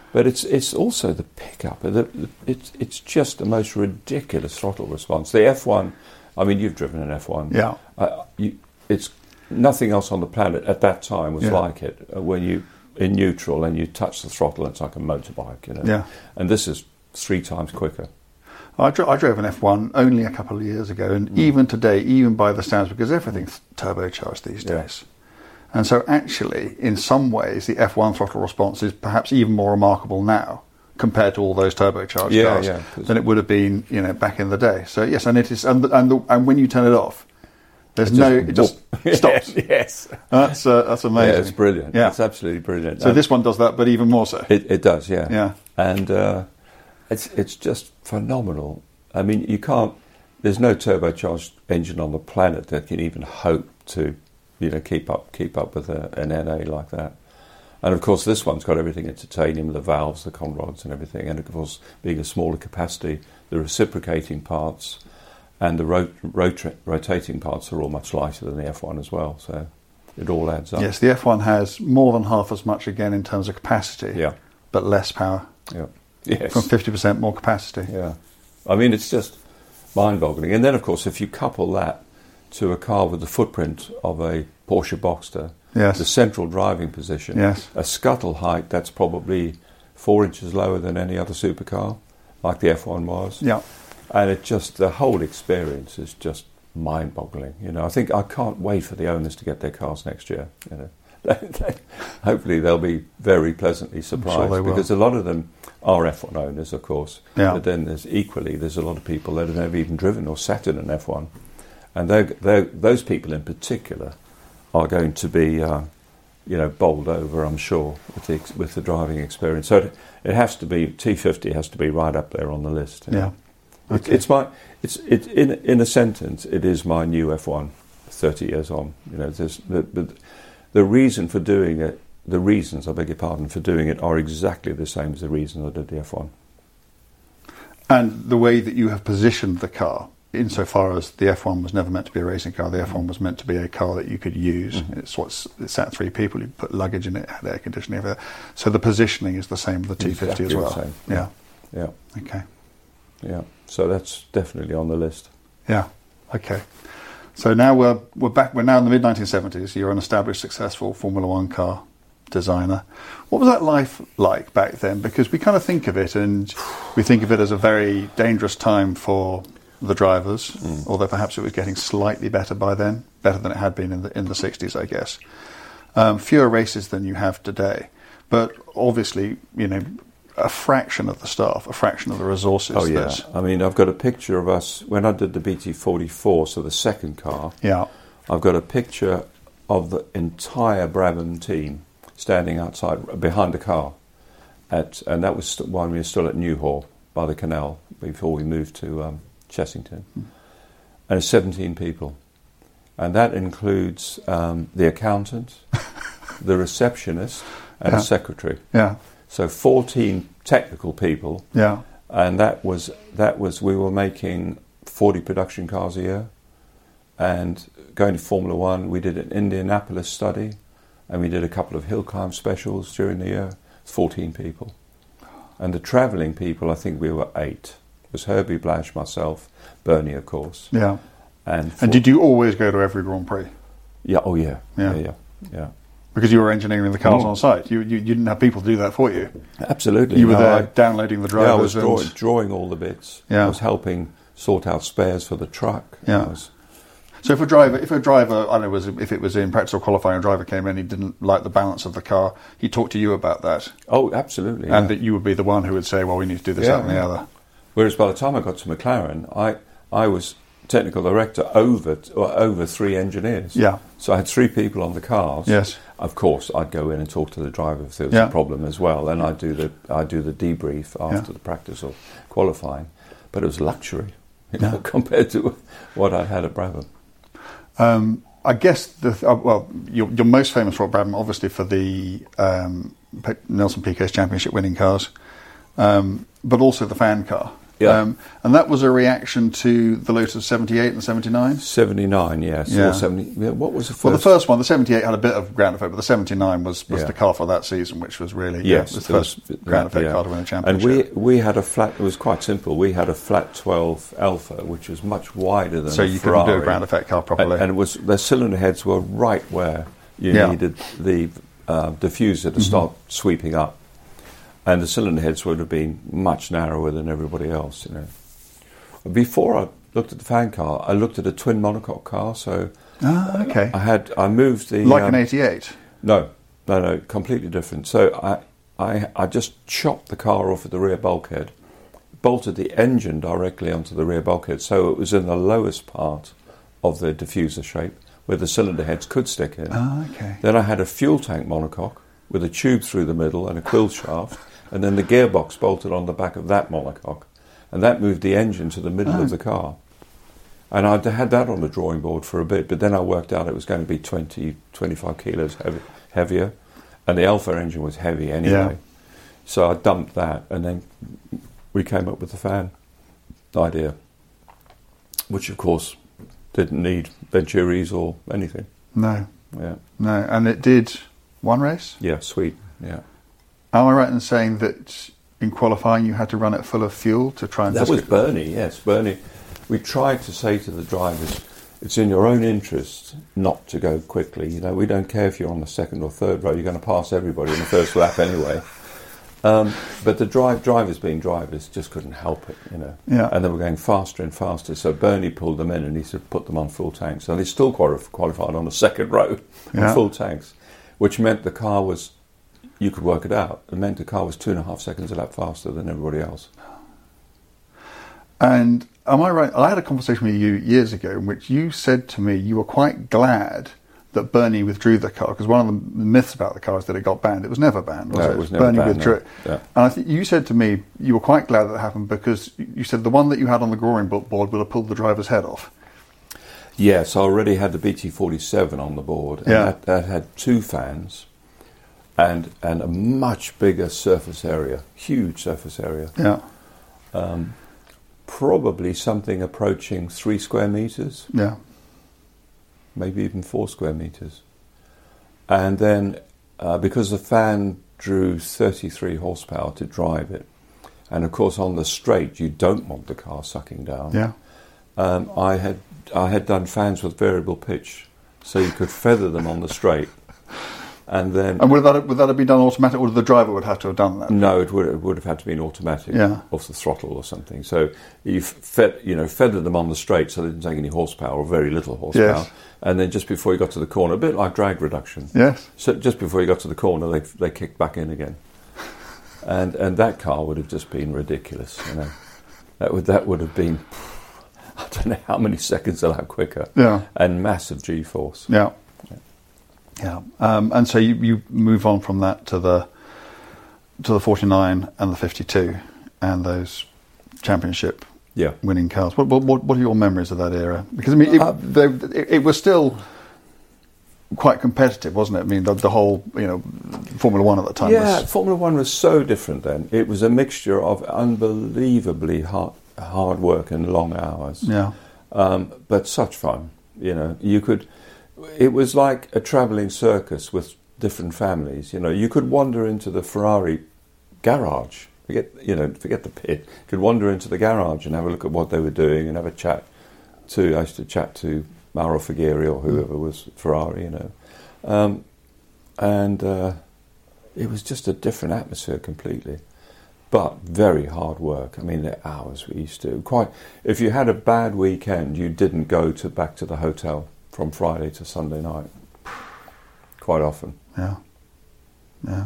But it's it's also the pickup. The, the, it's it's just the most ridiculous throttle response. The F one, I mean, you've driven an F one. Yeah. Uh, you, it's nothing else on the planet at that time was yeah. like it. Uh, when you in neutral and you touch the throttle, it's like a motorbike, you know. Yeah. And this is three times quicker. I, dro- I drove an F one only a couple of years ago, and mm. even today, even by the standards, because everything's turbocharged these days. Yeah. And so actually, in some ways, the F one throttle response is perhaps even more remarkable now compared to all those turbocharged yeah, cars yeah, than it would have been, you know, back in the day. So yes, and it is, and the, and, the, and when you turn it off, there's it no, just, it just stops. Yes, that's uh, that's amazing. Yeah, it's brilliant. Yeah, it's absolutely brilliant. So and this one does that, but even more so. It, it does, yeah, yeah, and uh, it's it's just phenomenal. I mean, you can't. There's no turbocharged engine on the planet that can even hope to, you know, keep up keep up with a, an N A like that. And of course, this one's got everything in titanium, the valves, the conrods, and everything. And of course, being a smaller capacity, the reciprocating parts and the rot- rot- rotating parts are all much lighter than the F one as well. So it all adds up. Yes, the F one has more than half as much again in terms of capacity, yeah, but less power. Yeah, yes, from fifty percent more capacity. Yeah, I mean, it's just mind-boggling. And then, of course, if you couple that to a car with the footprint of a Porsche Boxster, yes, the central driving position, yes, a scuttle height that's probably four inches lower than any other supercar, like the F one was. Yeah, and it just the whole experience is just mind-boggling. You know, I think I can't wait for the owners to get their cars next year. You know, hopefully they'll be very pleasantly surprised, sure because a lot of them are F one owners, of course. Yeah. But then there's equally there's a lot of people that have never even driven or sat in an F one, and they're, they're, those people in particular are going to be, uh, you know, bowled over, I'm sure, with the with the driving experience. So it, it has to be T fifty has to be right up there on the list. Yeah, know? okay. it, it's my it's it in in a sentence. It is my new F one, thirty years on. You know, there's the, the the reason for doing it. The reasons, I beg your pardon, for doing it are exactly the same as the reason I did the F one. And the way that you have positioned the car, insofar as the F one was never meant to be a racing car, the F one was meant to be a car that you could use. Mm-hmm. It's what it sat three people, you put luggage in it, had air conditioning, everything. So the positioning is the same with the T fifty exactly as well. The same. Yeah. Yeah. Okay. Yeah. So that's definitely on the list. Yeah. Okay. So now we're we're back. We're now in the mid nineteen seventies. You're an established, successful Formula One car designer. What was that life like back then? Because we kind of think of it, and we think of it as a very dangerous time for the drivers. Mm. Although perhaps it was getting slightly better by then, better than it had been in the in the sixties, I guess. Um, fewer races than you have today, but obviously, you know, a fraction of the staff, a fraction of the resources. Oh yeah. That, I mean, I've got a picture of us when I did the B T forty-four, so the second car. Yeah. I've got a picture of the entire Brabham team standing outside behind the car, at and that was when we were still at Newhall by the canal before we moved to um, Chessington, mm. and it's seventeen people, and that includes um, the accountant, the receptionist, and yeah. a secretary. Yeah. So fourteen technical people. Yeah. And that was that was we were making forty production cars a year, and going to Formula One. We did an Indianapolis study. And we did a couple of hill climb specials during the year. fourteen people. And the travelling people, I think we were eight. It was Herbie Blash, myself, Bernie, of course. Yeah. And, and did you always go to every Grand Prix? Yeah, oh yeah. Yeah, yeah, yeah. yeah. Because you were engineering the cars mm. on site. You, you you didn't have people to do that for you. Absolutely. You were no, there I, downloading the drivers. Yeah, I was draw, and drawing all the bits. Yeah. I was helping sort out spares for the truck. Yeah. Was, So if a driver, if a driver, I don't know, was if it was in practice or qualifying, a driver came in, he didn't like the balance of the car, he talked to you about that. Oh, absolutely. And yeah. that you would be the one who would say, well, we need to do this, yeah, that and the yeah. other. Whereas by the time I got to McLaren, I I was technical director over or over three engineers. Yeah. So I had three people on the cars. Yes. Of course, I'd go in and talk to the driver if there was yeah. a problem as well, and I'd do the I'd do the debrief after yeah. the practice or qualifying. But it was luxury, you know, yeah. compared to what I had at Brabham. Um, I guess the uh, well, you're, you're most famous for Brabham, obviously for the um, Nelson Piquet's championship winning cars, um, but also the fan car. Yeah. Um, and that was a reaction to the Lotus seventy-eight and the seventy-nine? seventy-nine, yes. Yeah. Or seventy, yeah, what was the first? Well, the first one, the seventy-eight, had a bit of ground effect, but the seventy-nine was, was Yeah. the car for that season, which was really... Yes. Yeah, it was the first was, ground effect yeah. car to win a And championship. we we had a flat, it was quite simple, we had a flat twelve Alpha, which was much wider than So a you Ferrari. couldn't do a ground effect car properly. And, and it was, their cylinder heads were right where you Yeah. needed the uh, diffuser to Mm-hmm. start sweeping up. And the cylinder heads would have been much narrower than everybody else, you know. Before I looked at the fan car, I looked at a twin monocoque car, so Ah, okay. I had I moved the Like um, an eighty-eight? no, no, no, completely different. So I, I, I just chopped the car off at the rear bulkhead, bolted the engine directly onto the rear bulkhead, so it was in the lowest part of the diffuser shape, where the cylinder heads could stick in. Ah, okay. Then I had a fuel tank monocoque with a tube through the middle and a quill shaft, and then the gearbox bolted on the back of that monocoque, and that moved the engine to the middle Oh. of the car. And I had that on the drawing board for a bit, but then I worked out it was going to be twenty, twenty-five kilos heavy, heavier, and the Alpha engine was heavy anyway. Yeah. So I dumped that, and then we came up with the fan idea, which of course didn't need Venturis or anything. No, Yeah, no. And it did one race? yeah, sweet, yeah. Am I right in saying that in qualifying you had to run it full of fuel to try and... That just was get- Bernie, yes, Bernie. We tried to say to the drivers, it's in your own interest not to go quickly. You know, we don't care if you're on the second or third row, you're going to pass everybody in the first lap anyway. Um, but the drive, drivers being drivers just couldn't help it, you know. Yeah. And they were going faster and faster, so Bernie pulled them in and he said, put them on full tanks. So they still quali- qualified on the second row Yeah. on full tanks, which meant the car was, you could work it out, it meant the car was two and a half seconds a lap faster than everybody else. And am I right? I had a conversation with you years ago in which you said to me you were quite glad that Bernie withdrew the car, because one of the myths about the car is that it got banned. It was never banned, was No, it? it was never Bernie banned, withdrew no. it. Yeah. And I think you said to me you were quite glad that it happened because you said the one that you had on the drawing board would have pulled the driver's head off. Yes, I already had the B T forty-seven on the board, and Yeah. that, that had two fans and and a much bigger surface area, huge surface area, Yeah, um, probably something approaching three square meters, yeah, maybe even four square meters. And then, uh, because the fan drew thirty-three horsepower to drive it, and of course on the straight you don't want the car sucking down. yeah. Um, I had I had done fans with variable pitch, so you could feather them on the straight, and then And would that would that have been done automatic, or the driver would have to have done that? no, it would it would have had to be an automatic Yeah. off the throttle or something. So you fed you know feathered them on the straight, so they didn't take any horsepower or very little horsepower. Yes. And then just before you got to the corner, a bit like drag reduction. Yes. So just before you got to the corner, they they kicked back in again, and and that car would have just been ridiculous. You know, that would that would have been. I don't know how many seconds a lap quicker. Yeah. And massive G-force. Yeah. Yeah. Um, and so you, you move on from that to the to the forty-nine and the fifty-two and those championship Yeah. winning cars. What what what are your memories of that era? Because I mean, it, Uh, they, it, it was still quite competitive, wasn't it? I mean, the, the whole you know Formula One at the time. Yeah, was, Formula One was so different then. It was a mixture of unbelievably hard, hard work and long hours. yeah, Um, but such fun, you know. You could. It was like a travelling circus with different families. You know, you could wander into the Ferrari garage. Forget, you know, forget the pit. You could wander into the garage and have a look at what they were doing and have a chat to. I used to chat to Mauro Fugeri or whoever was Ferrari, you know, um, and uh, it was just a different atmosphere completely. But very hard work. I mean, the hours we used to quite. If you had a bad weekend, you didn't go to back to the hotel from Friday to Sunday night. Quite often. yeah, yeah.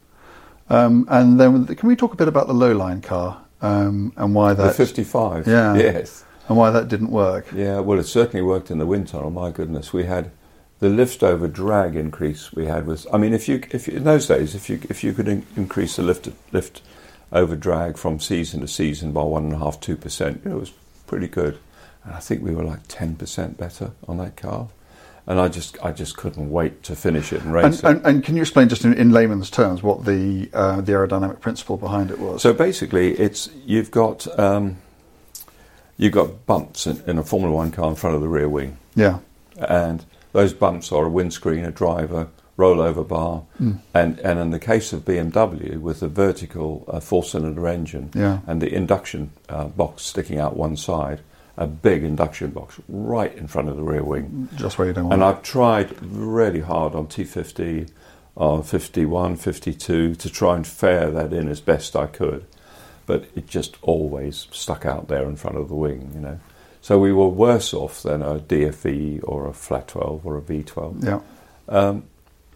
Um, and then can we talk a bit about the Lowline car um, and why The that fifty-five. Yeah. Yes. and why that didn't work? Yeah. Well, it certainly worked in the wind tunnel. My goodness, we had the lift over drag increase we had was. I mean, if you if you, in those days, if you if you could in, increase the lift lift over drag from season to season by one and a half two percent, it was pretty good. And I think we were like ten percent better on that car. and I just I just couldn't wait to finish it and race and, it. And, and can you explain just in, in layman's terms what the uh, the aerodynamic principle behind it was? So basically, it's you've got um, you've got bumps in, in a Formula One car in front of the rear wing. Yeah. And those bumps are a windscreen, a driver, rollover bar, mm. and, and in the case of B M W, with the vertical uh, four-cylinder engine yeah. and the induction uh, box sticking out one side, a big induction box right in front of the rear wing. Just where you don't want And it. I've tried really hard on T fifty, on fifty-one, fifty-two to try and fare that in as best I could, but it just always stuck out there in front of the wing, you know. So we were worse off than a D F E or a flat twelve or a V twelve. Yeah. Um,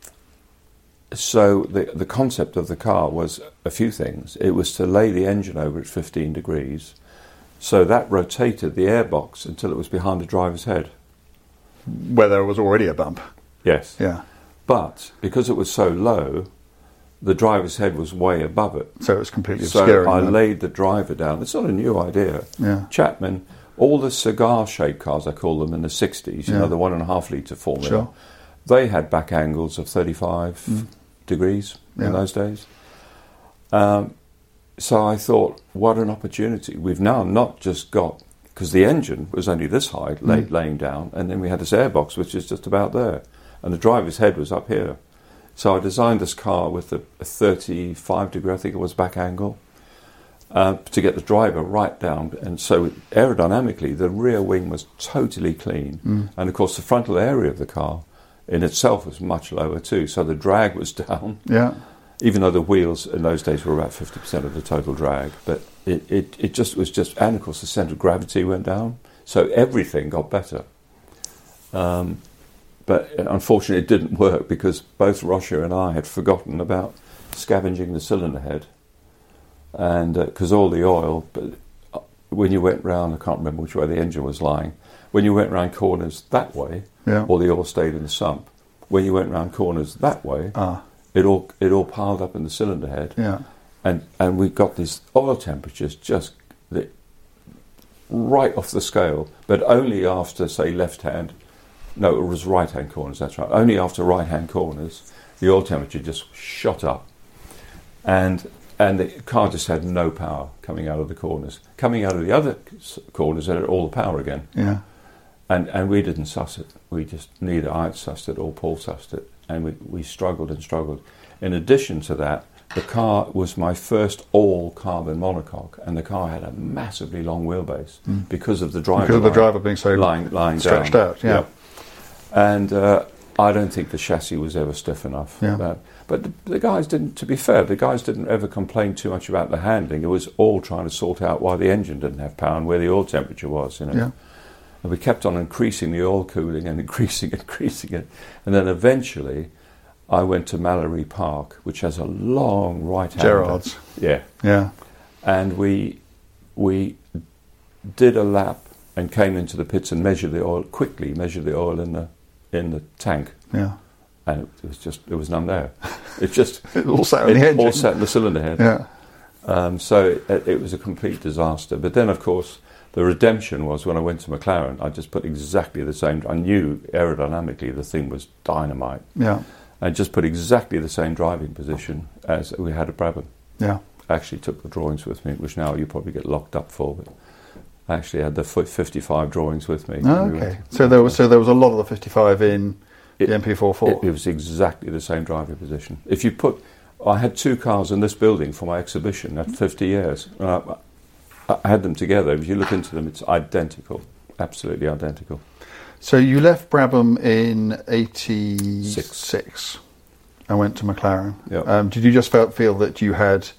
so the the concept of the car was a few things. It was to lay the engine over at fifteen degrees, so that rotated the airbox until it was behind the driver's head. Where there was already a bump. Yes. Yeah. But because it was so low, the driver's head was way above it. So it was completely So obscuring. I then. laid the driver down. It's not a new idea. Yeah. Chapman, all the cigar-shaped cars, I call them, in the sixties, you Yeah. know, the one and a half litre formula, Sure. they had back angles of thirty-five Mm. degrees Yeah. in those days. Um, so I thought, what an opportunity. We've now not just got, because the engine was only this high, lay, Mm. laying down, and then we had this airbox, which is just about there, and the driver's head was up here. So I designed this car with a, a thirty-five degree, I think it was, back angle, uh, to get the driver right down. And so aerodynamically, the rear wing was totally clean. Mm. And of course, the frontal area of the car in itself was much lower too. So the drag was down, Yeah. even though the wheels in those days were about fifty percent of the total drag. But it, it, it just was just, and of course, the centre of gravity went down. So everything got better. Um, But unfortunately, it didn't work because both Roger and I had forgotten about scavenging the cylinder head, and because uh, all the oil. But when you went round, I can't remember which way the engine was lying. When you went round corners that way, Yeah. all the oil stayed in the sump. When you went round corners that way, Ah. it all it all piled up in the cylinder head, Yeah. and and we got these oil temperatures just the, right off the scale, but only after, say, left hand. No, it was right-hand corners, that's right. Only after right-hand corners, the oil temperature just shot up. And and the car just had no power coming out of the corners. Coming out of the other corners, it had all the power again. Yeah. And and we didn't suss it. We just, neither I had sussed it or Paul sussed it. And we, we struggled and struggled. In addition to that, the car was my first all-carbon monocoque, and the car had a massively long wheelbase Mm. because of the driver Because of the lying- driver being so lying, lying stretched down. out, yeah. And uh, I don't think the chassis was ever stiff enough. Yeah. Uh, but the, the guys didn't, to be fair, the guys didn't ever complain too much about the handling. It was all trying to sort out why the engine didn't have power and where the oil temperature was, you know. Yeah. And we kept on increasing the oil cooling and increasing and increasing it. And then eventually I went to Mallory Park, which has a long right-hander. Gerard's. Yeah. Yeah. And we we did a lap and came into the pits and measured the oil, quickly measured the oil in the in the tank. Yeah. And it was just, there was none there. It just... It all sat in the it engine. all sat in the cylinder head. Yeah. Um, so it, it was a complete disaster. But then, of course, the redemption was when I went to McLaren, I just put exactly the same... I knew aerodynamically the thing was dynamite. Yeah. I just put exactly the same driving position as we had at Brabham. Yeah. I actually took the drawings with me, which now you probably get locked up for, but I actually had the fifty-five drawings with me. Oh, okay. So there was so there was a lot of the fifty-five in It- the M P forty-four. It, it was exactly the same driving position. If you put, I had two cars in this building for my exhibition at fifty years. And I, I had them together. If you look into them, it's identical, absolutely identical. So you left Brabham in eighty-six and went to McLaren. Yeah. Um, did you just felt, feel that you had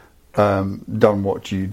um, done what you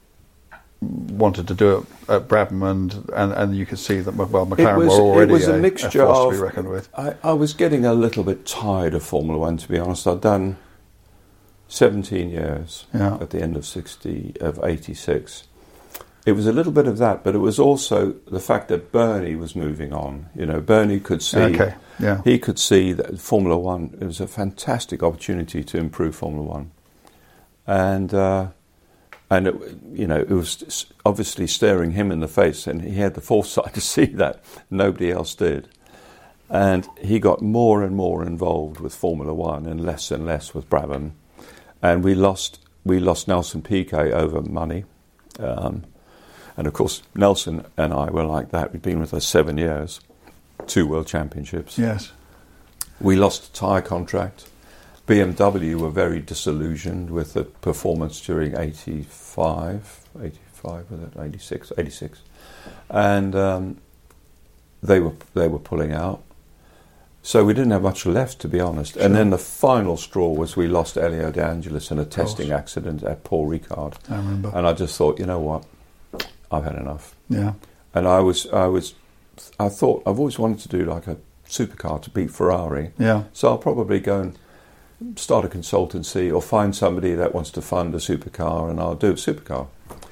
wanted to do at, at Brabham, and, and and you could see that well McLaren it was, were already it was a, a, mixture a force of. to be reckoned with. I, I was getting a little bit tired of Formula One, to be honest. I'd done seventeen years Yeah. at the end of sixty of eighty-six. It was a little bit of that, but it was also the fact that Bernie was moving on. You know, Bernie could see. Okay. Yeah. He could see that Formula One, it was a fantastic opportunity to improve Formula One. And, uh, and it, you know, it was obviously staring him in the face, and he had the foresight to see that. Nobody else did. And he got more and more involved with Formula One and less and less with Brabham. And we lost we lost Nelson Piquet over money. Um, and of course, Nelson and I were like that. We'd been with us seven years, two world championships. Yes. We lost a tyre contract. B M W were very disillusioned with the performance during eighty-five, eighty-five was it, eighty-six, eighty-six. And um, they were they were pulling out. So we didn't have much left, to be honest. Sure. And then the final straw was we lost Elio De Angelis in a testing accident at Paul Ricard. I remember. And I just thought, you know what, I've had enough. Yeah. And I was, I was, I thought I've always wanted to do like a supercar to beat Ferrari. Yeah. So I'll probably go and start a consultancy or find somebody that wants to fund a supercar, and I'll do a supercar.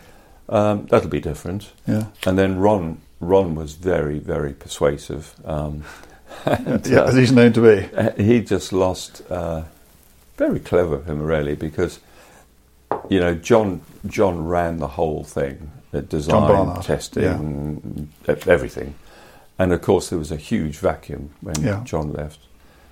Um, that'll be different. Yeah. And then Ron, Ron was very, very persuasive. Um, And, yeah, uh, as he's known to be. He just lost. Uh, very clever of him, really, because you know John John ran the whole thing, the design, testing, yeah. everything, and of course there was a huge vacuum when yeah. John left.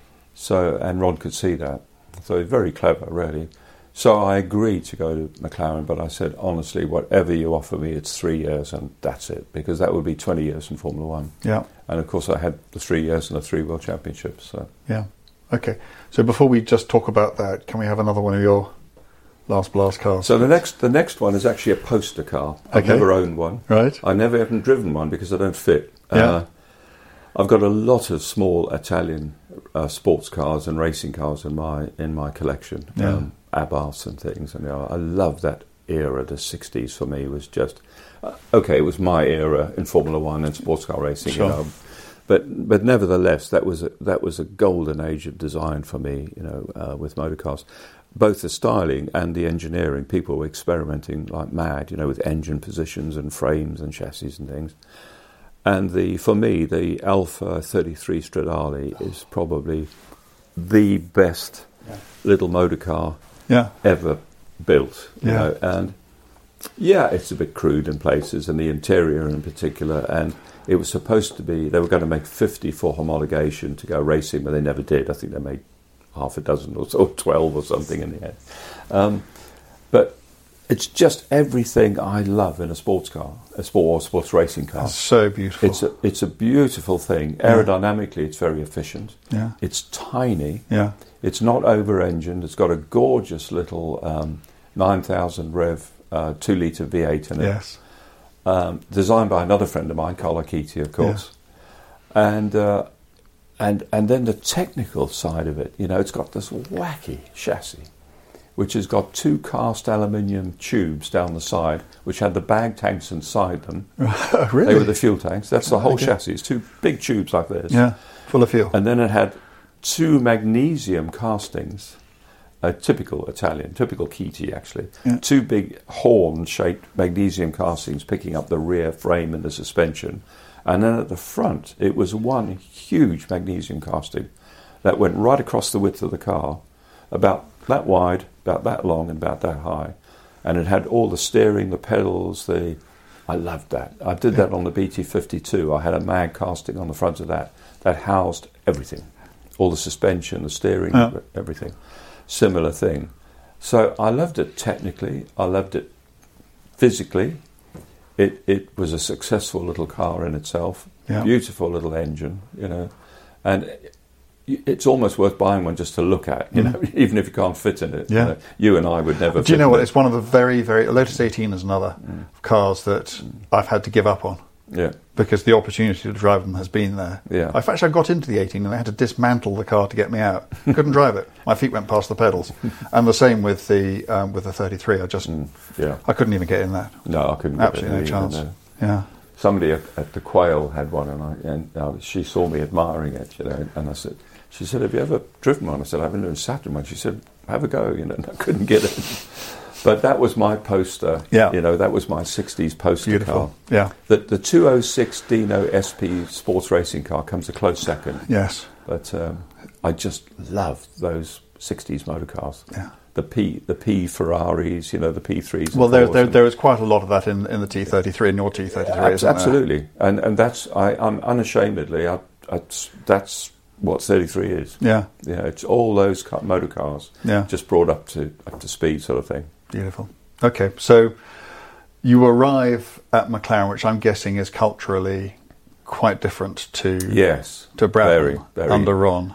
So and Ron could see that. So very clever, really. So I agreed to go to McLaren, but I said honestly, whatever you offer me, it's three years and that's it, because that would be twenty years in Formula One. Yeah. And of course, I had the three years and the three world championships. So. Yeah. Okay. So before we just talk about that, can we have another one of your Last Blast cars? So the next, the next one is actually a poster car. I've okay. never owned one. Right. I never even driven one because I don't fit. Yeah. Uh, I've got a lot of small Italian uh, sports cars and racing cars in my in my collection. Yeah. Um, Abarths and things, and you know, I love that era. The sixties for me was just uh, okay. It was my era in Formula One and sports car racing, sure. you know. But but nevertheless, that was a, that was a golden age of design for me, you know, uh, with motor cars. Both the styling and the engineering, people were experimenting like mad, you know, with engine positions and frames and chassis and things. And the for me, the Alfa thirty-three Stradale is probably the best yeah. little motor car yeah. ever built. You yeah. know, and yeah, it's a bit crude in places, and the interior in particular. And it was supposed to be, they were going to make fifty for homologation to go racing, but they never did. I think they made half a dozen or so, or twelve or something in the end. Um, but it's just everything I love in a sports car, a sport or sports racing car. It's so beautiful. It's a, it's a beautiful thing. Yeah. Aerodynamically, it's very efficient. Yeah. It's tiny. Yeah. It's not over-engined. It's got a gorgeous little um, nine thousand rev uh, two litre V eight in it. Yes. Um, designed by another friend of mine, Carlo Chiti, of course. Yeah. And uh, and and then the technical side of it, you know, it's got this wacky chassis, which has got two cast aluminium tubes down the side, which had the bag tanks inside them. Really? They were the fuel tanks. That's the whole okay. chassis. It's two big tubes like this. Yeah, full of fuel. And then it had two magnesium castings, a typical Italian, typical Chiti actually. Yeah. Two big horn-shaped magnesium castings picking up the rear frame and the suspension. And then at the front, it was one huge magnesium casting that went right across the width of the car, about that wide, about that long, and about that high. And it had all the steering, the pedals, the... I loved that. I did yeah. that on the B T fifty-two. I had a mag casting on the front of that that housed everything. All the suspension, the steering, yeah. everything. Similar thing. So I loved it technically. I loved it physically. It it was a successful little car in itself. Yeah. Beautiful little engine, you know. And it's almost worth buying one just to look at, you mm. know, even if you can't fit in it. Yeah. You know, you and I would never. Do you know what? It. It's one of the very, very Lotus eighteen is another mm. cars that mm. I've had to give up on. Yeah. Because the opportunity to drive them has been there. Yeah. I actually I got into the eighteen and I had to dismantle the car to get me out. Couldn't drive it. My feet went past the pedals. And the same with the um, with the thirty-three. I just mm. yeah. I couldn't even get in that. No, I couldn't. Absolutely get no in chance. Either, no. Yeah. Somebody at, at the Quail had one, and I and uh, she saw me admiring it, you know, and I said, she said, "Have you ever driven one?" I said, "I haven't even sat in one." She said, "Have a go," you know. And I couldn't get it. But that was my poster. Yeah. You know, that was my sixties poster Beautiful. car. Yeah. The the two oh six Dino S P sports racing car comes a close second. Yes. But um, I just loved those sixties motor cars. Yeah. The P the P Ferraris, you know, the P threes. Well, there there, there is quite a lot of that in, in the T thirty-three, in your T thirty-three, yeah, isn't absolutely. there? And and that's I I'm unashamedly I that's, that's what thirty-three is. Yeah. Yeah, it's all those car, motor cars, Yeah. just brought up to up to speed, sort of thing. Beautiful. Okay, so you arrive at McLaren, which I'm guessing is culturally quite different to Yes, to Brabham very, very. under Ron.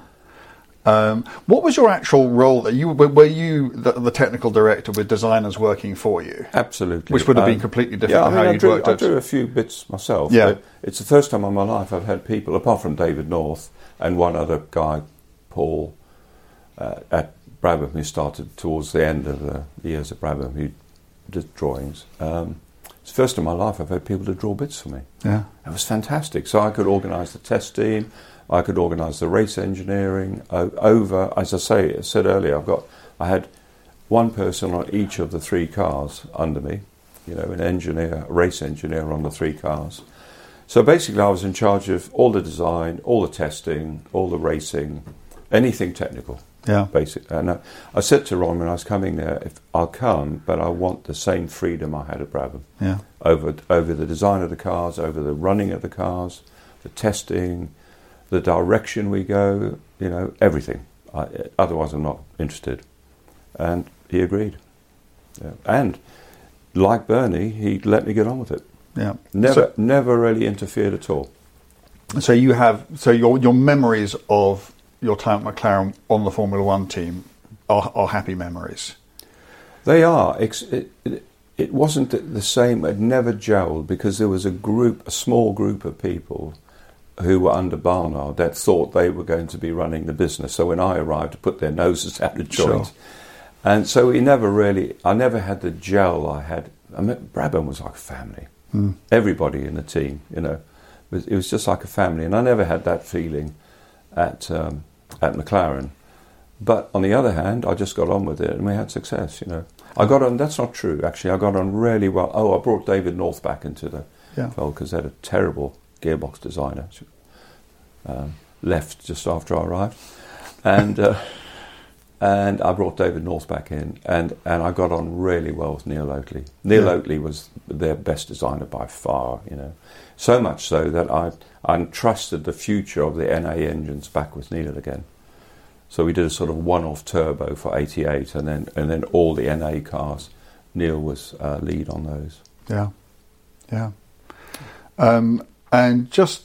Um, what was your actual role? That you were, were you the, the technical director with designers working for you? Absolutely, Which would have been Um, completely different Yeah, I to mean, how I you'd drew, worked I at. drew a few bits myself. Yeah. But it's the first time in my life I've had people, apart from David North and one other guy, Paul, uh, at Brabham, who started towards the end of the years at Brabham, who did drawings. Um, it's the first time in my life I've had people to draw bits for me. Yeah. It was fantastic. So I could organise the test team, I could organise the race engineering o- over. As I say, I said earlier, I've got, I had one person on each of the three cars under me. You know, an engineer, a race engineer on the three cars. So basically, I was in charge of all the design, all the testing, all the racing, anything technical. Yeah. Basically, and I, I said to Ron when I was coming there, if I'll come, but I want the same freedom I had at Brabham. Yeah. Over over the design of the cars, over the running of the cars, the testing, the direction we go, you know, everything. I, otherwise, I'm not interested. And he agreed. Yeah. And like Bernie, he let me get on with it. Yeah. Never, So, never really interfered at all. so you have so your your memories of your time at McLaren on the Formula One team are, are happy memories. They are. It, it, it wasn't the same. It never gelled because there was a group, a small group of people who were under Barnard that thought they were going to be running the business. So when I arrived, to put their noses out of joint. Sure. And so we never really, I never had the gel I had. I mean, Brabham was like family. Mm. Everybody in the team, you know, it was, it was just like a family. And I never had that feeling at um, at McLaren. But on the other hand, I just got on with it and we had success, you know. I got on, that's not true, actually. I got on really well. Oh, I brought David North back into the Yeah. fold because they had a terrible gearbox designer. Um, left just after I arrived. And... Uh, And I brought David North back in, and, and I got on really well with Neil Oakley. Neil Yeah. Oakley was their best designer by far, you know. So much so that I I entrusted the future of the N A engines back with Neil again. So we did a sort of one-off turbo for eighty-eight, and then and then all the N A cars. Neil was uh, lead on those. Yeah, yeah. Um, and just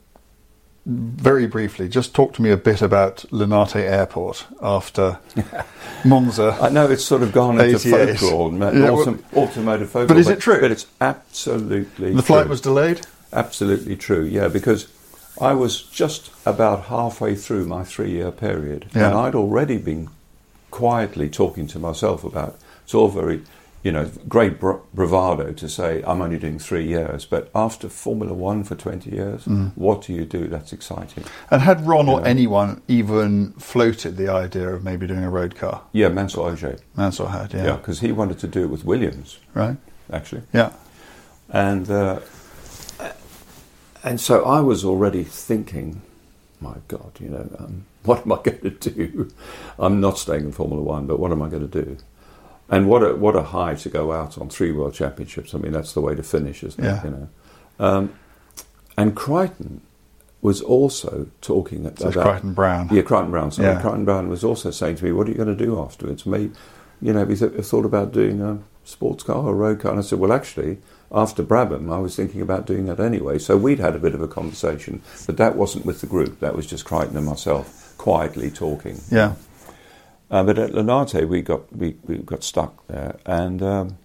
very briefly, just talk to me a bit about Linate Airport after Monza. I know it's sort of gone into eighty-eight. folklore, ma- Yeah, well- autom- automotive folklore. But is it true? But it's absolutely The flight true. was delayed? Absolutely true, yeah, because I was just about halfway through my three-year period, Yeah. and I'd already been quietly talking to myself about, it's all very, you know, great bra- bravado to say, I'm only doing three years, but after Formula One for twenty years, Mm. what do you do? That's exciting. And had Ron or Yeah. anyone even floated the idea of maybe doing a road car? Yeah, Mansell Ogier, Mansell had, yeah. yeah, because he wanted to do it with Williams, Right? actually. Yeah. And uh, and so I was already thinking, my God, you know, um, what am I going to do? I'm not staying in Formula One, but what am I going to do? And what a what a high to go out on three World Championships. I mean, that's the way to finish, isn't Yeah. it? You know. Um, and Crichton was also talking So it's about Crichton Brown. Yeah, Crichton Brown. Sorry, Yeah. Crichton Brown was also saying to me, "What are you going to do afterwards?" Maybe, you know, have you th- thought about doing a sports car or a road car? And I said, "Well, actually, after Brabham, I was thinking about doing that anyway." So we'd had a bit of a conversation, but that wasn't with the group. That was just Crichton and myself quietly talking. Yeah. Uh, but at Linate, we got we, we got stuck there, and um,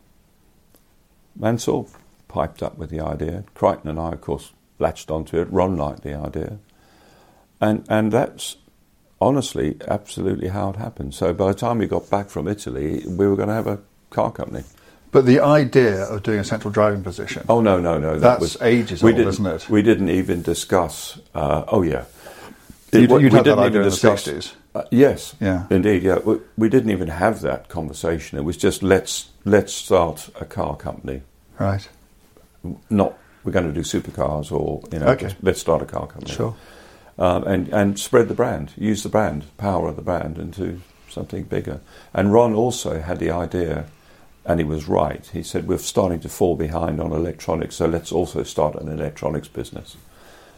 Mansell piped up with the idea. Crichton and I, of course, latched onto it. Ron liked the idea, and and that's honestly absolutely how it happened. So by the time we got back from Italy, we were going to have a car company. But the idea of doing a central driving position, Oh no, no, no! That that's was ages we old, didn't, isn't it? We didn't even discuss. Uh, oh yeah, You'd, wa- you'd we had that didn't idea even in the discuss- sixties. Uh, yes, Yeah. indeed, yeah. We, we didn't even have that conversation. It was just let's let's start a car company. Right. Not we're going to do supercars or you know Okay. just let's start a car company. Sure. Um, and and spread the brand, use the brand, power of the brand into something bigger. And Ron also had the idea, and he was right. He said we're starting to fall behind on electronics, so let's also start an electronics business.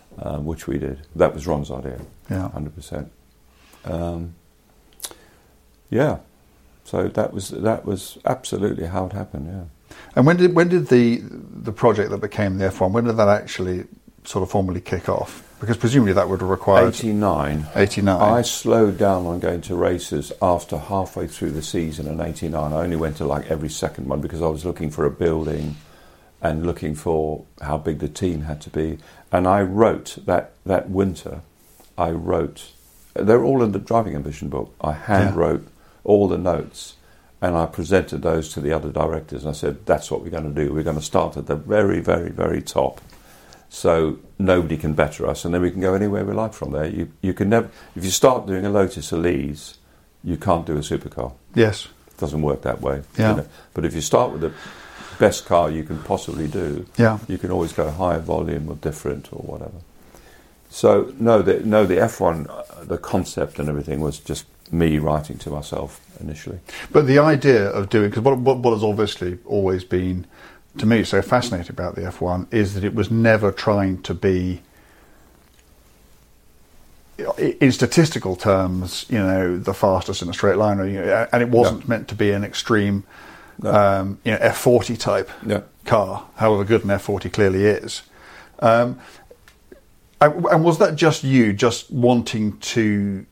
um, which we did. That was Ron's idea, Yeah. one hundred percent. Um, yeah, so that was that was absolutely how it happened. Yeah. And when did when did the the project that became the F one, when did that actually sort of formally kick off? Because presumably that would have required eighty-nine. eighty-nine. I slowed down on going to races after halfway through the season in eighty-nine. I only went to like every second one because I was looking for a building and looking for how big the team had to be. And I wrote that, that winter, I wrote, they're all in the Driving Ambition book. I hand Yeah. wrote all the notes and I presented those to the other directors. And I said, that's what we're going to do. We're going to start at the very, very, very top. So nobody can better us, and then we can go anywhere we like from there. You you can never, if you start doing a Lotus Elise, you can't do a supercar. Yes. It doesn't work that way. Yeah. You know? But if you start with the best car you can possibly do, Yeah. you can always go higher volume or different or whatever. So no, the, no, the F one, uh, the concept and everything was just me writing to myself initially. But the idea of doing, because what, what, what has obviously always been, to me, so fascinating about the F one is that it was never trying to be, in statistical terms, you know, the fastest in a straight line, or, you know, and it wasn't No. meant to be an extreme, No. um, you know, F forty type No. car, however good an F forty clearly is. Um, and, and was that just you, just wanting to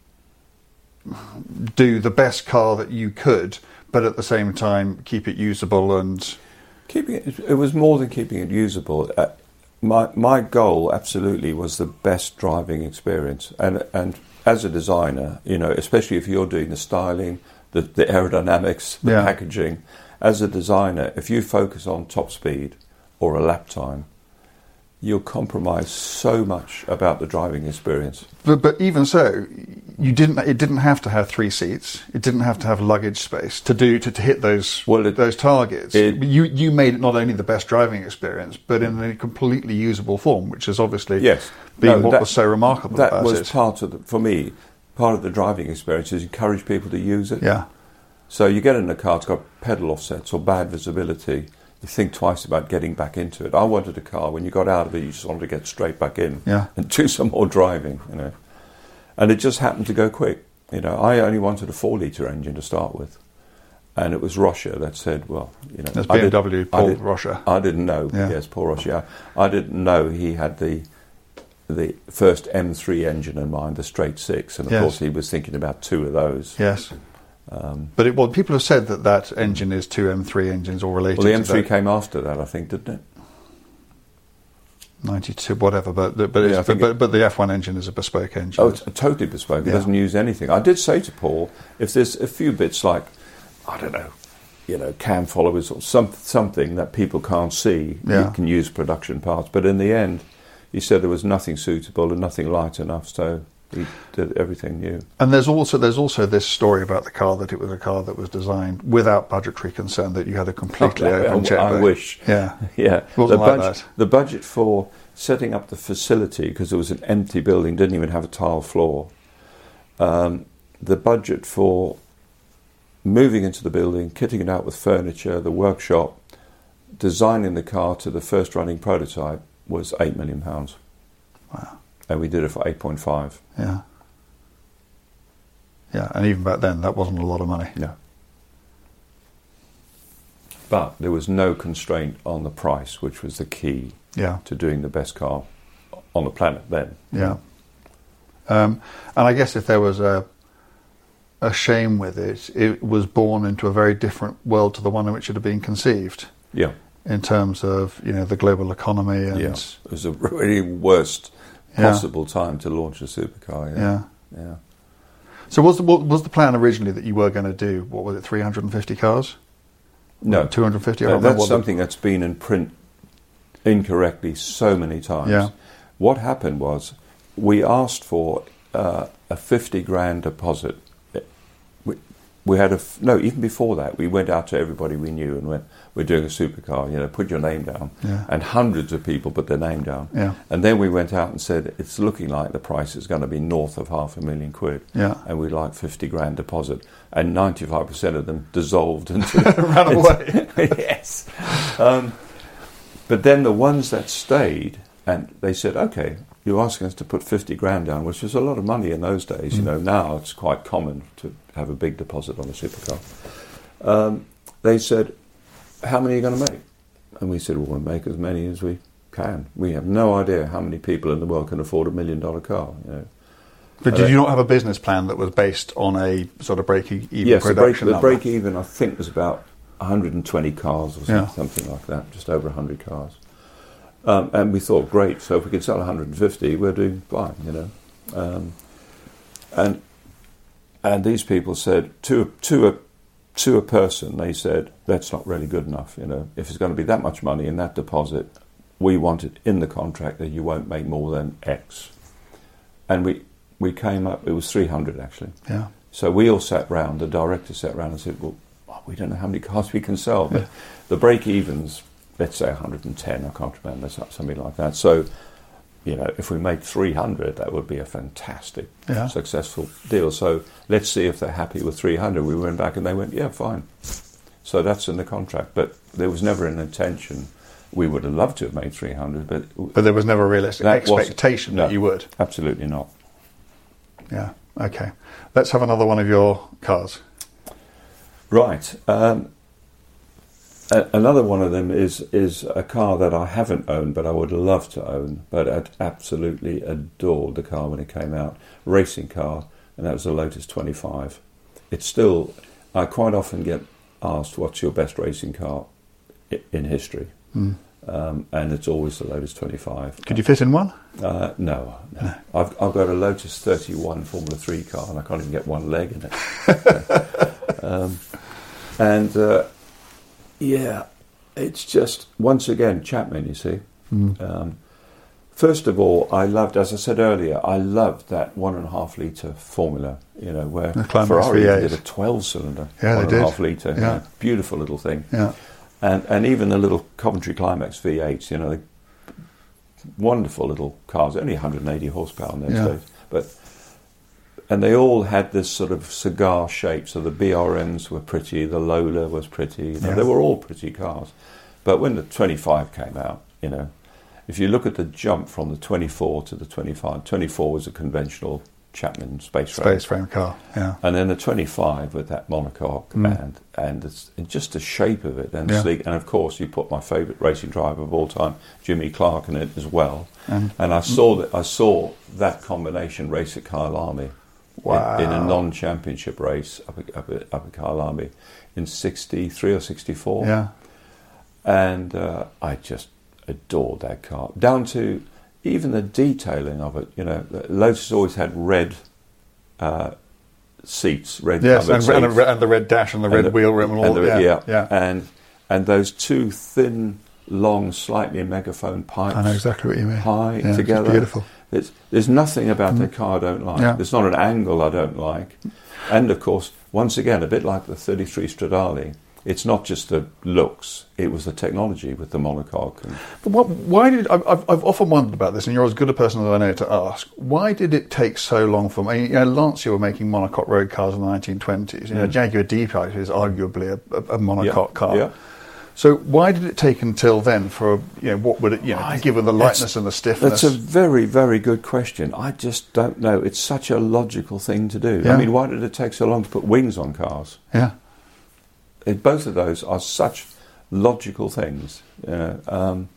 do the best car that you could, but at the same time keep it usable and... Keeping it, it was more than keeping it usable. Uh, my my goal absolutely was the best driving experience, and and as a designer, you know, especially if you're doing the styling, the, the aerodynamics, the Yeah. packaging, as a designer, if you focus on top speed or a lap time, you'll compromise so much about the driving experience. But, but even so, you didn't. It didn't have to have three seats. It didn't have to have luggage space to do to, to hit those Well, it- those targets. it- you you made it not only the best driving experience, but in a completely usable form, which is obviously Yes, being No, what that- was so remarkable That about was it. part of the, for me. Part of the driving experience is encourage people to use it. Yeah, So you get in a car, it's got pedal offsets or bad visibility. You think twice about getting back into it. I wanted a car, when you got out of it, you just wanted to get straight back in Yeah. and do some more driving, you know. And it just happened to go quick. You know, I only wanted a four-litre engine to start with. And it was Rocher that said, well, you know... that's I B M did- W, I Paul did- Rocher. I didn't know. Yeah. Yes, Paul Rocher. I, I didn't know he had the the first M three engine in mind, the straight six. And, of Yes. course, he was thinking about two of those. Yes, Um, but it, well, people have said that that engine is two M three engines all related. well, the to M three that. came after that, I think, didn't it? ninety-two, whatever. But but Yeah, I it's, but, think but, it- but the F one engine is a bespoke engine. Oh, it's totally bespoke. It Yeah. doesn't use anything. I did say to Paul, if there's a few bits like, I don't know, you know, cam followers or some, something that people can't see, Yeah. you can use production parts. But in the end, he said there was nothing suitable and nothing light enough, so he did everything new. And there's also there's also this story about the car, that it was a car that was designed without budgetary concern, that you had a completely I, open I checkbook. wish. Yeah, Yeah. It wasn't the, like budget, that. the budget for setting up the facility, because it was an empty building, didn't even have a tile floor. Um, the budget for moving into the building, kitting it out with furniture, the workshop, designing the car to the first running prototype was eight million pounds. Wow. And we did it for eight point five. Yeah. Yeah, and even back then, that wasn't a lot of money. No. But there was no constraint on the price, which was the key Yeah, to doing the best car on the planet then. yeah. Um, and I guess if there was a a shame with it, it was born into a very different world to the one in which it had been conceived, Yeah. in terms of, you know, the global economy and Yeah, it was a really worst Yeah. possible time to launch a supercar. Yeah, yeah. yeah. So was the what was the plan originally that you were going to do? What was it, three hundred fifty cars? No, two hundred fifty. I that- don't remember that's what the- something that's been in print incorrectly so many times. Yeah. What happened was we asked for uh, a fifty grand deposit. We, we had a f- no. Even before that, we went out to everybody we knew and went, "We're doing a supercar. You know, put your name down." Yeah. And hundreds of people put their name down. Yeah. And then we went out and said, "It's looking like the price is going to be north of half a million quid." Yeah. And we'd like fifty grand deposit, and ninety-five percent of them dissolved into Ran away. yes. Um, but then the ones that stayed, and they said, "Okay, you're asking us to put fifty grand down, which was a lot of money in those days. Mm. You know, now it's quite common to have a big deposit on a supercar. Um, they said, how many are you going to make? And we said, well, we'll make as many as we can. We have no idea how many people in the world can afford a million dollar car, you know. But did you not have a business plan that was based on a sort of break-even yes, production the number? break, the break-even, I think, was about one hundred twenty cars or something, yeah. something like that, just over one hundred cars. Um, and we thought, great, so if we could sell one hundred fifty, we're doing fine, you know. Um, and and these people said, to, to, a, to a person, they said, that's not really good enough, you know. If it's going to be that much money in that deposit, we want it in the contract that you won't make more than X. And we... We came up, it was three hundred actually. Yeah. So we all sat round, the director sat round and said, well, we don't know how many cars we can sell. But yeah. the break-evens, let's say one hundred ten, I can't remember, something like that. So, you know, if we made three hundred, that would be a fantastic, yeah. successful deal. So let's see if they're happy with three hundred. We went back and they went, yeah, fine. So that's in the contract. But there was never an intention. We would have loved to have made three hundred, but... But there was never a realistic expectation no, that you would? Absolutely not. Yeah, okay. Let's have another one of your cars. Right. Um, a- another one of them is is a car that I haven't owned, but I would love to own, but I'd absolutely adored the car when it came out. Racing car, and that was a Lotus twenty-five. It's still, I quite often get asked, what's your best racing car I- in history? Mm. Um, and it's always the Lotus twenty-five. Could you fit in one? Uh, no, no. no. I've, I've got a Lotus thirty-one Formula three car, and I can't even get one leg in it. um, and uh, yeah, it's just once again Chapman. You see, mm. um, first of all, I loved, as I said earlier, I loved that one and a half litre Formula. You know, where Ferrari did a twelve cylinder, yeah, one they and a did. half litre, yeah. you know, beautiful little thing. Yeah. And and even the little Coventry Climax V eights, you know, the wonderful little cars, only one hundred eighty horsepower in those yeah. days. But and they all had this sort of cigar shape. So the B R Ms were pretty, the Lola was pretty. You know, yeah. They were all pretty cars. But when the twenty-five came out, you know, if you look at the jump from the twenty-four to the twenty-five, twenty-four was a conventional Chapman space frame. Space frame car, yeah. And then the twenty-five with that monocoque mm. and and, it's, and just the shape of it and yeah. sleek. And of course, you put my favourite racing driver of all time, Jimmy Clark, in it as well. Mm. And I saw that I saw that combination race at Kyalami wow. in, in a non-championship race up at, up at, up at Kyalami in sixty-three or sixty-four. Yeah. And uh, I just adored that car down to. Even the detailing of it, you know, Lotus always had red uh, seats, red yes, covered and, seats. And, and the red dash and the and red the, wheel rim and all that. Yeah, yeah, yeah, and and those two thin, long, slightly megaphone pipes. I know exactly what you mean. High yeah, together, it's beautiful. It's, there's nothing about mm. the car I don't like. Yeah. There's not an angle I don't like, and of course, once again, a bit like the thirty-three Stradale. It's not just the looks; it was the technology with the monocoque. And but what, why did I've, I've often wondered about this, and you're as good a person as I know to ask. Why did it take so long for? I mean, you know, Lancia were making monocoque road cars in the nineteen twenties. You know, mm. Jaguar D-Type is arguably a, a, a monocoque yeah, car. Yeah. So why did it take until then for you know what would it you know I, given the lightness and the stiffness? That's a very very good question. I just don't know. It's such a logical thing to do. Yeah. I mean, why did it take so long to put wings on cars? Yeah. It, both of those are such logical things. You know, um,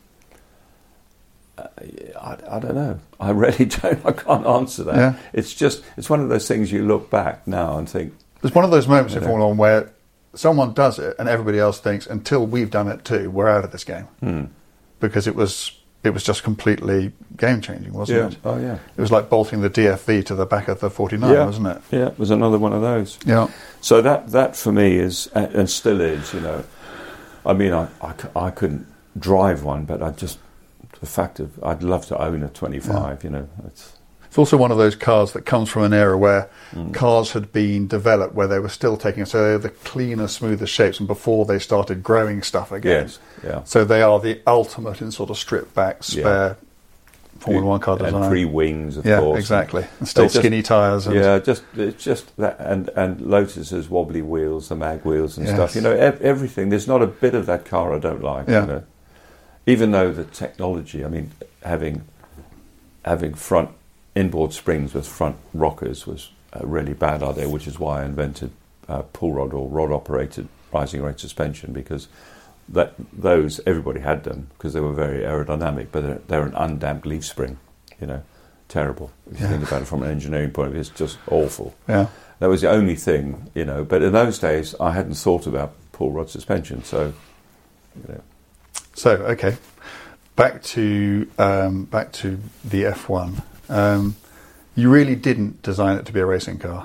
I, I don't know. I really don't. I can't answer that. Yeah. It's just, it's one of those things you look back now and think. There's one of those moments in Formula One where someone does it and everybody else thinks, until we've done it too, we're out of this game. Hmm. Because it was it was just completely game changing, wasn't yeah. it? Oh yeah. It was like bolting the D F V to the back of the forty-nine, yeah. wasn't it? Yeah, it was another one of those. Yeah. So that that for me is, and still is, you know. I mean, I, I, I couldn't drive one, but I just, the fact of, I'd love to own a twenty-five, yeah. you know. It's, it's also one of those cars that comes from an era where mm. cars had been developed where they were still taking, so they're the cleaner, smoother shapes, and before they started growing stuff again. Yes, yeah. So they are the ultimate in sort of stripped back, spare yeah. Formula One car design. And pre-wings, of yeah, course. Yeah, exactly. And still just, skinny tyres. And yeah, just it's just that, and, and Lotus has wobbly wheels, the mag wheels and yes. stuff. You know, ev- everything. There's not a bit of that car I don't like. Yeah. You know? Even though the technology, I mean, having having front inboard springs with front rockers was a really bad idea, which is why I invented uh, pull rod or rod operated rising rate suspension, because that those everybody had them because they were very aerodynamic, but they're, they're an undamped leaf spring, you know, terrible. If you yeah. think about it from an engineering point of view, it's just awful. Yeah, that was the only thing, you know. But in those days, I hadn't thought about pull rod suspension, so you know. So okay, back to um, back to the F one. Um, you really didn't design it to be a racing car.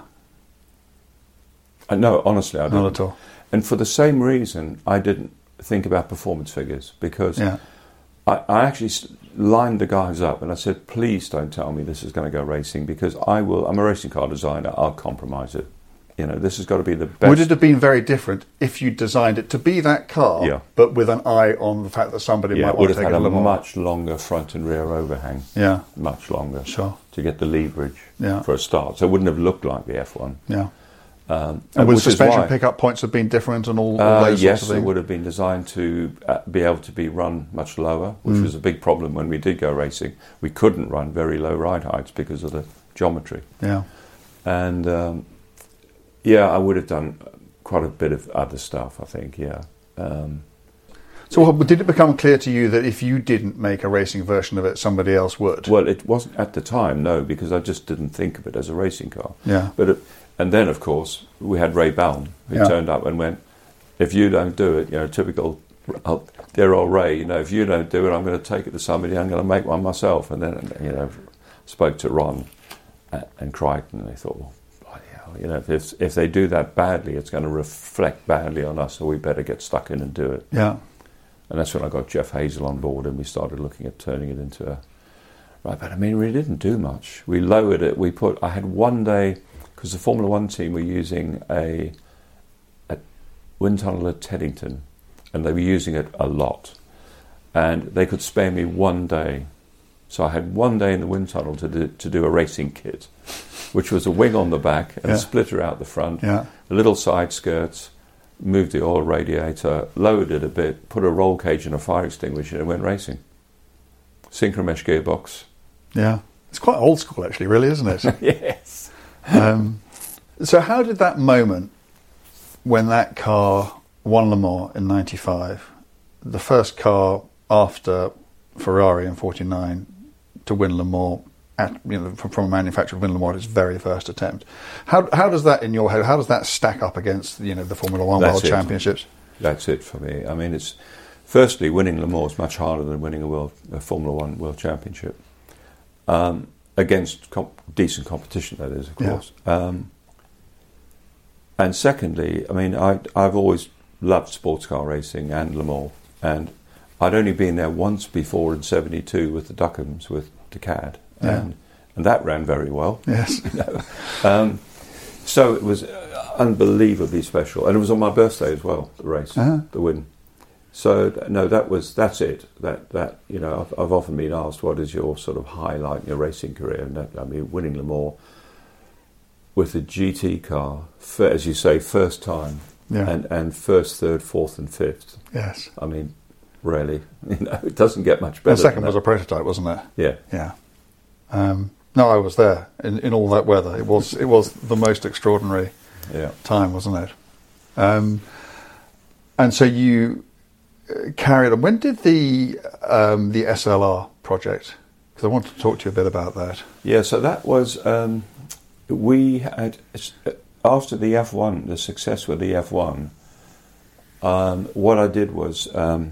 Uh, no, honestly, I didn't. Not at all. And for the same reason, I didn't think about performance figures, because yeah. I, I actually lined the guys up and I said, please don't tell me this is going to go racing, because I will. I'm a racing car designer. I'll compromise it. You know, this has got to be the best. Would it have been very different if you designed it to be that car, yeah. but with an eye on the fact that somebody yeah, might it want would to have take had a a little more? much longer front and rear overhang. Yeah, much longer. Sure. To get the leverage yeah. for a start, so it wouldn't have looked like the F one. Yeah. Um, and would which is suspension why- pickup points have been different and all, all Uh, those yes, sorts of it things? would have been designed to uh, be able to be run much lower, which Mm. was a big problem when we did go racing. We couldn't run very low ride heights because of the geometry. Yeah. And um, yeah, I would have done quite a bit of other stuff, I think, yeah. Um, So what, did it become clear to you that if you didn't make a racing version of it, somebody else would? well, it wasn't at the time, no, because I just didn't think of it as a racing car. Yeah. But it, and then, of course, we had Ray Ballon, who Yeah. turned up and went, if you don't do it, you know, typical, uh, dear old Ray, you know, if you don't do it, I'm going to take it to somebody, I'm going to make one myself. And then, you know, spoke to Ron and, and Crichton, and they thought, well, bloody hell, you know, if, if they do that badly, it's going to reflect badly on us, so we better get stuck in and do it. Yeah. And that's when I got Jeff Hazel on board, and we started looking at turning it into a... Right, but I mean, we didn't do much. We lowered it, we put... I had one day... Because the Formula One team were using a, a wind tunnel at Teddington, and they were using it a lot. And they could spare me one day. So I had one day in the wind tunnel to do, to do a racing kit, which was a wing on the back and Yeah. a splitter out the front, Yeah. little side skirts, moved the oil radiator, lowered it a bit, put a roll cage and a fire extinguisher, and went racing. Synchromesh gearbox. Yeah. It's quite old school, actually, really, isn't it? Yes. Um, so how did that moment when that car won Le Mans in ninety-five, the first car after Ferrari in forty-nine to win Le Mans, at, you know, from, from a manufacturer to win Le Mans at its very first attempt, how how does that in your head, how does that stack up against, you know, the Formula One That's World it. Championships? That's it for me. I mean, it's firstly, winning Le Mans is much harder than winning a world a Formula One World Championship. Um, against comp- decent competition, that is, of Yeah. course. Um, and secondly, I mean, I, I've always loved sports car racing and Le Mans, and I'd only been there once before in seventy-two with the Duckums, with Decad, Yeah. and and that ran very well. Yes. You know? um, so it was unbelievably special, and it was on my birthday as well, the race, Uh-huh. the win. So th- no, that was that's it. That that you know, I've, I've often been asked, what is your sort of highlight in your racing career? And that, I mean, winning Le Mans with a G T car, fir- as you say, first time, Yeah. and and first, third, fourth, and fifth. Yes. I mean, really, you know, it doesn't get much The better. second than was that. a prototype, wasn't it? yeah. Yeah. Um, no, I was there in, in all that weather. It was it was the most extraordinary Yeah. time, wasn't it? Um, and so you uh, carried on. When did the um, the S L R project? Because I wanted to talk to you a bit about that. Yeah, so that was, um, we had, after the F one, the success with the F one, um, what I did was um,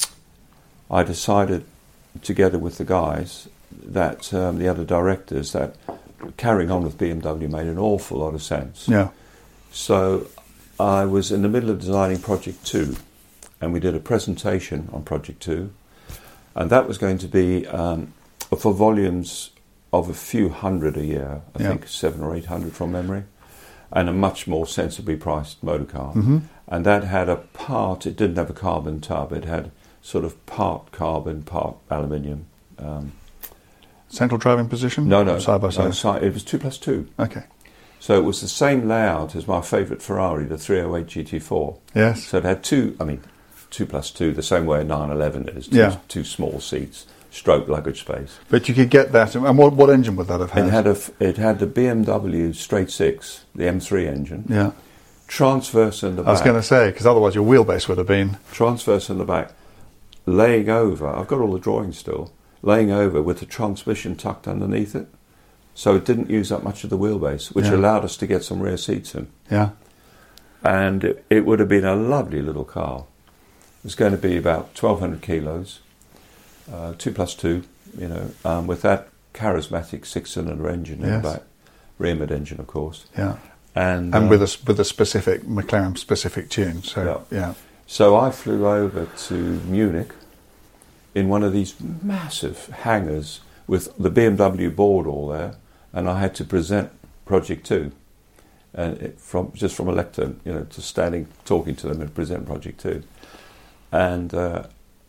I decided, together with the guys, that um, the other directors, that carrying on with B M W made an awful lot of sense. Yeah. So I was in the middle of designing Project Two, and we did a presentation on Project Two, and that was going to be um, for volumes of a few hundred a year, I Yeah. think seven or eight hundred from memory, and a much more sensibly priced motor car. Mhm. And that had a part, it didn't have a carbon tub, it had sort of part carbon, part aluminium. Um, Central driving position? no, no, Side by no, side. si- it was two plus two. Okay. So it was the same layout as my favourite Ferrari, the three oh eight G T four. Yes. So it had two, I mean, two plus two, the same way a nine eleven is, two, Yeah. two small seats, stroke luggage space. But you could get that, and what, what engine would that have had? It had a, it had the B M W straight six, the M three engine. Yeah. Transverse in the back. I was going to say, because otherwise your wheelbase would have been... Transverse in the back, laying over, I've got all the drawings still, laying over with the transmission tucked underneath it. So it didn't use up much of the wheelbase, which Yeah. allowed us to get some rear seats in. Yeah. And it, it would have been a lovely little car. It was going to be about twelve hundred kilos, uh, two plus two, you know, um, with that charismatic six-cylinder engine in Yes. the back, rear mid engine, of course. Yeah. And, And uh, with a, with a specific, McLaren specific tune. So, Yeah. yeah. So I flew over to Munich in one of these massive hangars with the B M W board all there, and I had to present Project Two, and it, from just from a lectern, you know, to standing talking to them and present Project Two, and uh,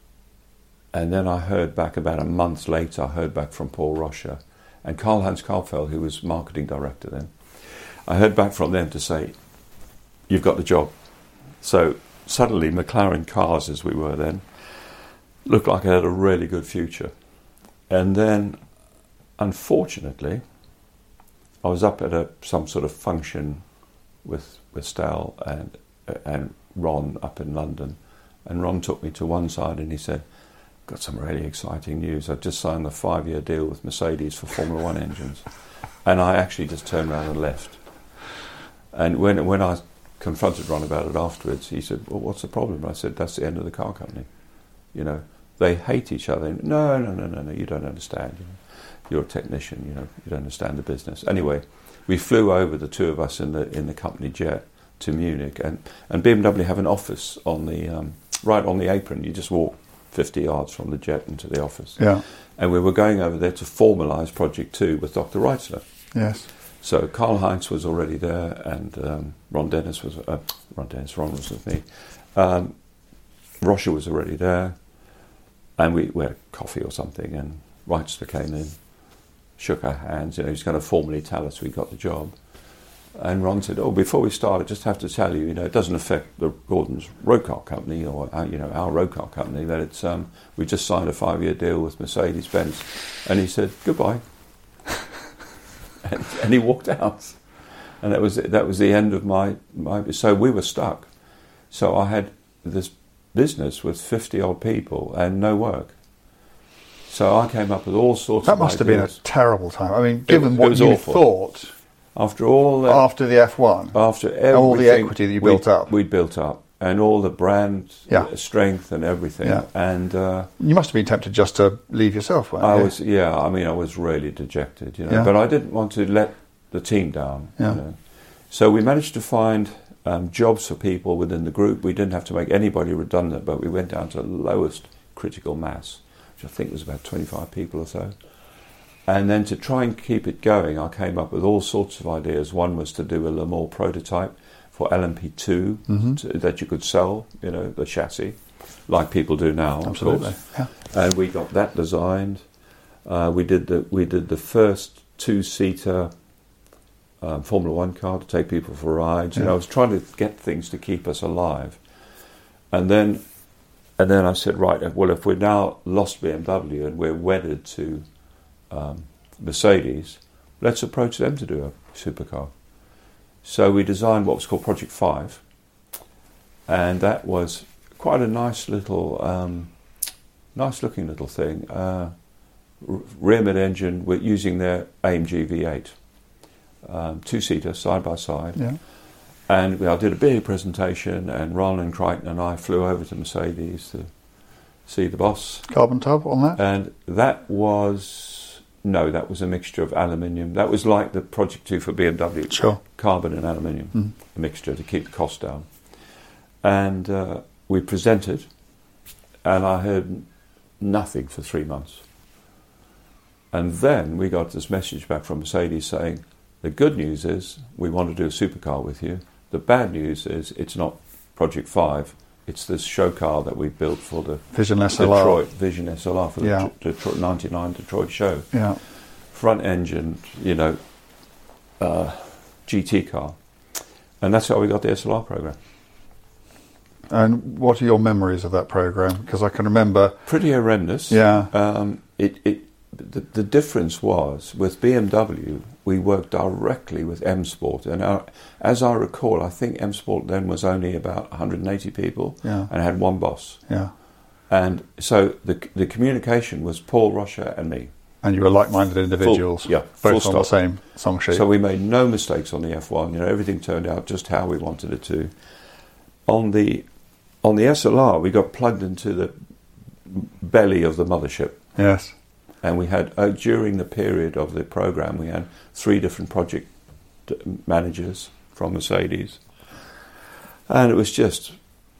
and then I heard back about a month later. I heard back from Paul Roscher and Karl-Heinz Karpfel, who was marketing director then. I heard back from them to say, "You've got the job." So suddenly, McLaren cars, as we were then, looked like it had a really good future. And then, unfortunately, I was up at a some sort of function with with Stal and and Ron up in London, and Ron took me to one side and he said, "Got some really exciting news. I've just signed a five-year deal with Mercedes for Formula One engines," and I actually just turned around and left. And when when I confronted Ron about it afterwards, he said, "Well, what's the problem?" I said, "That's the end of the car company. You know, they hate each other." No, no, no, no, no. You don't understand. You know, you're a technician. You know, you don't understand the business. Anyway, we flew over, the two of us in the in the company jet to Munich, and, and B M W have an office on the um, right on the apron. You just walk fifty yards from the jet into the office. Yeah. And we were going over there to formalise Project Two with Doctor Reitzler. Yes. So Karl-Heinz was already there, and um, Ron Dennis was uh, Ron Dennis. Ron was with me. Um, Roscher was already there, and we, we had coffee or something. And Reitzler came in, shook our hands. You know, he's going to formally tell us we got the job. And Ron said, "Oh, before we start, I just have to tell you, you know, it doesn't affect the Gordon's road car company or our, you know our road car company. That it's um, we just signed a five-year deal with Mercedes-Benz." And he said, "Goodbye." And, and he walked out, and that was that was the end of my, my. So we were stuck. So I had this business with fifty odd people and no work. So I came up with all sorts. That of must have been a ideas. terrible time. I mean, given it what was you awful. thought After all that, after the F one, after everything, all the equity that you we- built up. we'd built up, and all the brand Yeah. strength and everything, Yeah. and. Uh, you must have been tempted just to leave yourself. weren't I you? was, yeah. I mean, I was really dejected, you know. Yeah. But I didn't want to let the team down, Yeah. you know. So we managed to find um, jobs for people within the group. We didn't have to make anybody redundant, but we went down to the lowest critical mass, which I think was about twenty-five people or so. And then to try and keep it going, I came up with all sorts of ideas. One was to do a Le Mans prototype for L M P two Mm-hmm. to, that you could sell, you know, the chassis, like people do now, Absolutely. of course. Yeah. And we got that designed. Uh, we did the we did the first two-seater um, Formula One car to take people for rides. You Yeah. know, I was trying to get things to keep us alive. And then, and then I said, right, well, if we're now lost B M W and we're wedded to um, Mercedes, let's approach them to do a supercar. So we designed what was called Project Five, and that was quite a nice little, um, nice-looking little thing. Uh, r- rear mid-engine, we're using their A M G V eight, um, two-seater, side by side. Yeah. And we, I did a big presentation, and Ron and Crichton and I flew over to Mercedes to see the boss. Carbon tub on that? And that was, no, that was a mixture of aluminium. That was like the Project two for B M W. Sure. Carbon and aluminium, Mm. a mixture to keep the cost down. And uh, we presented, and I heard nothing for three months. And then we got this message back from Mercedes saying, the good news is we want to do a supercar with you. The bad news is it's not Project five, it's this show car that we built for the Vision S L R. Detroit Vision S L R for the Yeah. Tr- Detroit ninety-nine Detroit show. Yeah. Front engine, you know, uh, G T car. And that's how we got the S L R program. And what are your memories of that program? Because I can remember. Pretty horrendous. Yeah. Um, it, it the, the difference was with B M W, we worked directly with M Sport, and our, as I recall, I think M Sport then was only about one hundred eighty people, yeah. and had one boss. Yeah. And so the the communication was Paul Rocha and me. And you were like-minded individuals, full, yeah, both full on the stop. same song sheet. So we made no mistakes on the F one. You know, everything turned out just how we wanted it to. On the on the S L R, we got plugged into the belly of the mothership. Yes. And we had, uh, during the period of the program, we had three different project managers from Mercedes. And it was just,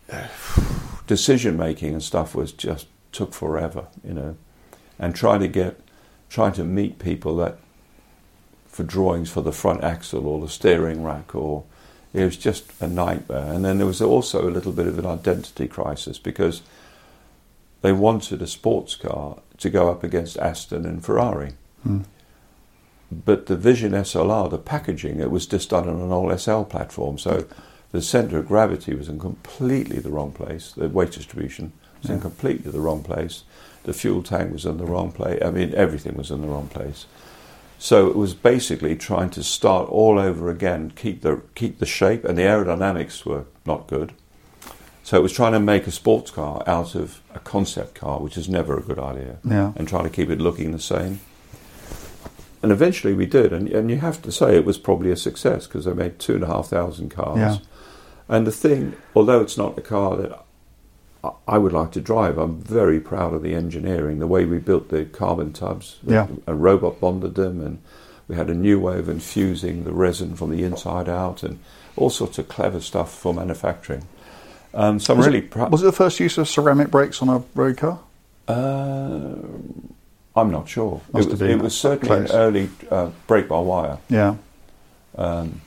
decision making and stuff was just, took forever, you know. And trying to get, trying to meet people that, for drawings for the front axle or the steering rack, or, it was just a nightmare. And then there was also a little bit of an identity crisis, because they wanted a sports car to go up against Aston and Ferrari. Hmm. But the Vision S L R, the packaging, it was just done on an old S L platform. So the centre of gravity was in completely the wrong place. The weight distribution was yeah. in completely the wrong place. The fuel tank was in the wrong place. I mean, everything was in the wrong place. So it was basically trying to start all over again, keep the keep the shape, and the aerodynamics were not good. So it was trying to make a sports car out of a concept car, which is never a good idea, yeah. and trying to keep it looking the same. And eventually we did, and, and you have to say it was probably a success, because they made two and a half thousand cars. Yeah. And the thing, although it's not a car that I, I would like to drive, I'm very proud of the engineering, the way we built the carbon tubs, yeah. a, a robot bonded them, and we had a new way of infusing the resin from the inside out, and all sorts of clever stuff for manufacturing. Um, so I'm was really it, proud. Was it the first use of ceramic brakes on a road car? Uh, I'm not sure. Must it, was, have been it was certainly close. an early uh, brake-by-wire. Yeah. Um,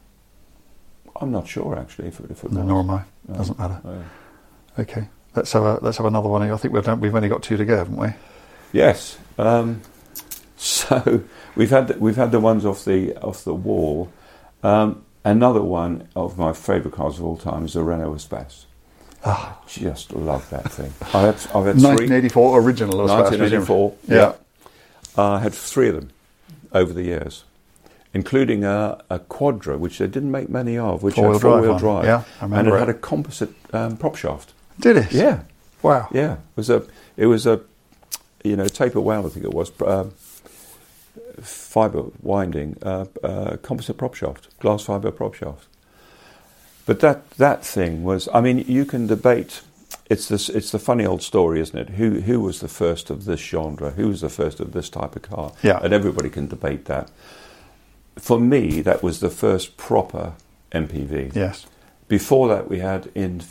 I'm not sure actually if it, if it no, was. nor am I. No. Doesn't matter. No. Okay, let's have a let's have another one. I think we've done, we've only got two to go, haven't we? Yes. Um, so we've had the, we've had the ones off the off the wall. Um, another one of my favourite cars of all time is the Renault Espace. Oh. I just love that thing. I had I've had nineteen eighty-four original. nineteen eighty-four. Yeah. yeah. Uh, I had three of them over the years, including a, a Quadra, which they didn't make many of, which four-wheel had four-wheel drive. drive, Yeah, I remember and it, it had a composite um, prop shaft. Did it? Yeah. Wow. Yeah. It was a, it was a, you know, taper wound, I think it was, um, fibre winding, uh, uh, composite prop shaft, glass fibre prop shaft. But that that thing was, I mean, you can debate. It's this. It's the funny old story, isn't it? Who who was the first of this genre? Who was the first of this type of car? Yeah. And everybody can debate that. For me, that was the first proper M P V. Yes. Before that, we had in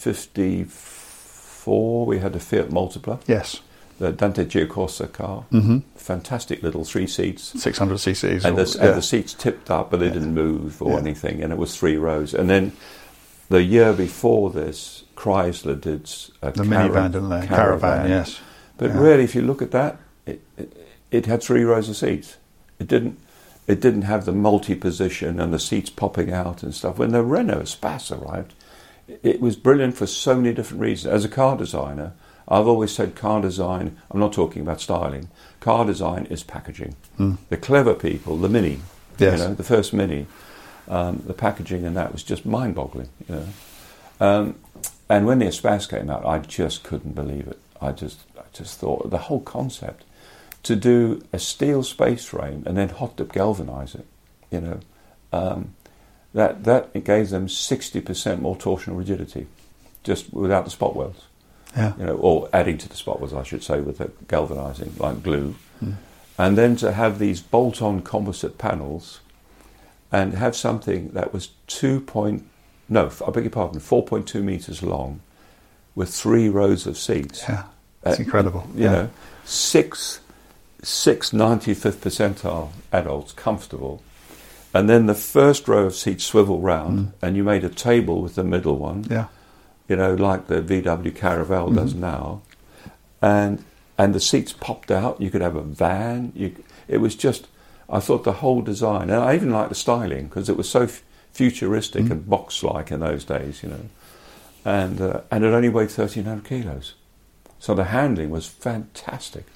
fifty-four, we had a Fiat Multipla. Yes. The Dante Giacorsa car. Mm-hmm. Fantastic little three seats. six hundred cc's. And, or, the, yeah. and the seats tipped up, but they Yeah. didn't move or Yeah. anything. And it was three rows. And then the year before this, Chrysler did a the caravan, minivan, didn't they? Caravan, caravan. yes. But Yeah. really, if you look at that, it, it, it had three rows of seats. It didn't. It didn't have the multi-position and the seats popping out and stuff. When the Renault Espace arrived, it was brilliant for so many different reasons. As a car designer, I've always said car design, I'm not talking about styling, car design is packaging. Mm. The clever people, the Mini, Yes. you know, the first Mini, um, the packaging and that was just mind-boggling, you know. Um, and when the Espace came out, I just couldn't believe it. I just, I just thought the whole concept to do a steel space frame and then hot dip galvanise it, you know, um, that that it gave them sixty percent more torsional rigidity, just without the spot welds. Yeah. You know, or adding to the spot welds, I should say, with the galvanising like glue, Mm. and then to have these bolt-on composite panels, and have something that was two point no, I beg your pardon, four point two meters long, with three rows of seats. Yeah. That's Uh, incredible. You yeah. know, six six ninety-fifth percentile adults comfortable, and then the first row of seats swivel round, Mm. and you made a table with the middle one. Yeah. You know, like the V W Caravelle mm-hmm. does now, and and the seats popped out. You could have a van. You, it was just, I thought the whole design, and I even liked the styling because it was so f- futuristic mm-hmm. and box-like in those days. You know, and uh, and it only weighed thirteen hundred kilos, so the handling was fantastic,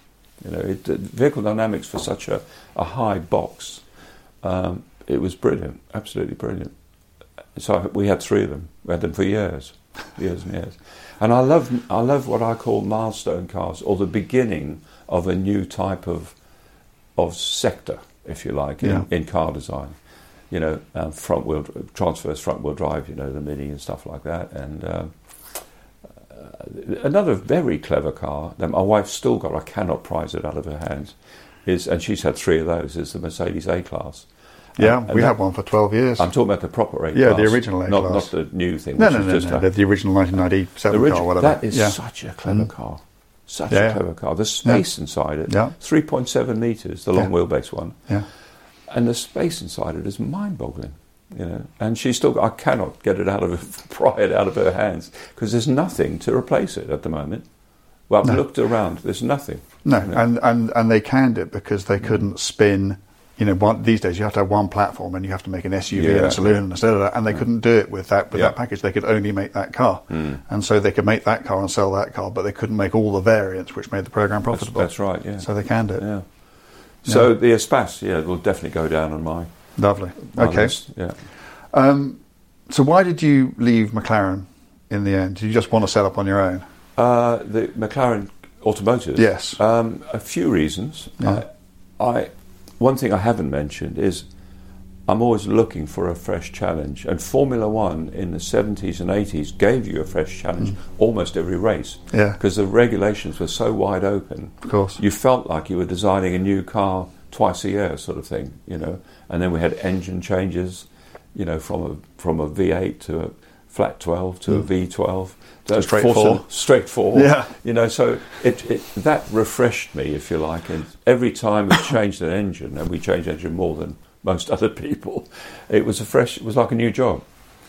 You know, it, uh, vehicle dynamics for such a, a high box, um, it was brilliant, absolutely brilliant. So we had three of them. We had them for years, years and years. And I love, I love what I call milestone cars, or the beginning of a new type of of sector, if you like, in, yeah. in car design. You know, um, front wheel transverse front wheel drive. You know, the Mini and stuff like that. And um, uh, another very clever car that my wife's still got. I cannot prise it out of her hands. Is and she's had three of those. Is the Mercedes A-Class. Yeah, um, we that, had one for twelve years. I'm talking about the proper A-Class. Yeah, the original A-Class. Not, not the new thing. No, which no, is no, just no, a, the, the original nineteen ninety-seven the origi- car, whatever. That is yeah. such a clever Mm. car. Such Yeah, a yeah. clever car. The space Yeah. inside it, Yeah. three point seven metres, the long Yeah. wheelbase one. Yeah. And the space inside it is mind-boggling, you know. And she still, I cannot get it out of her, pry it out of her hands, because there's nothing to replace it at the moment. Well, I've No. looked around, there's nothing. No, you know. and, and, and they canned it because they couldn't spin. You know, one, these days you have to have one platform and you have to make an S U V Yeah. and a saloon instead of that, and they couldn't do it with that with Yeah. that package. They could only make that car, Mm. and so they could make that car and sell that car, but they couldn't make all the variants, which made the program That's, profitable. that's right, yeah. So they canned it. yeah. So the Espace, yeah, will definitely go down on my, Lovely. my Okay. list. Yeah. Um, so why did you leave McLaren in the end? Did you just want to set up on your own? Uh, the McLaren Automotive. Yes. Um, a few reasons. Yeah. I, I, one thing I haven't mentioned is I'm always looking for a fresh challenge, and Formula One in the seventies and eighties gave you a fresh challenge Mm. almost every race. Yeah. Because the regulations were so wide open. Of course. You felt like you were designing a new car twice a year, sort of thing, you know. And then we had engine changes, you know, from a from a V eight to a flat twelve to Mm. a V twelve. So to straight four four. cylinder- Straight four. Yeah. You know, so it, it that refreshed me, if you like. And every time we changed an engine, and we changed engine more than most other people, it was a fresh. It was like a new job.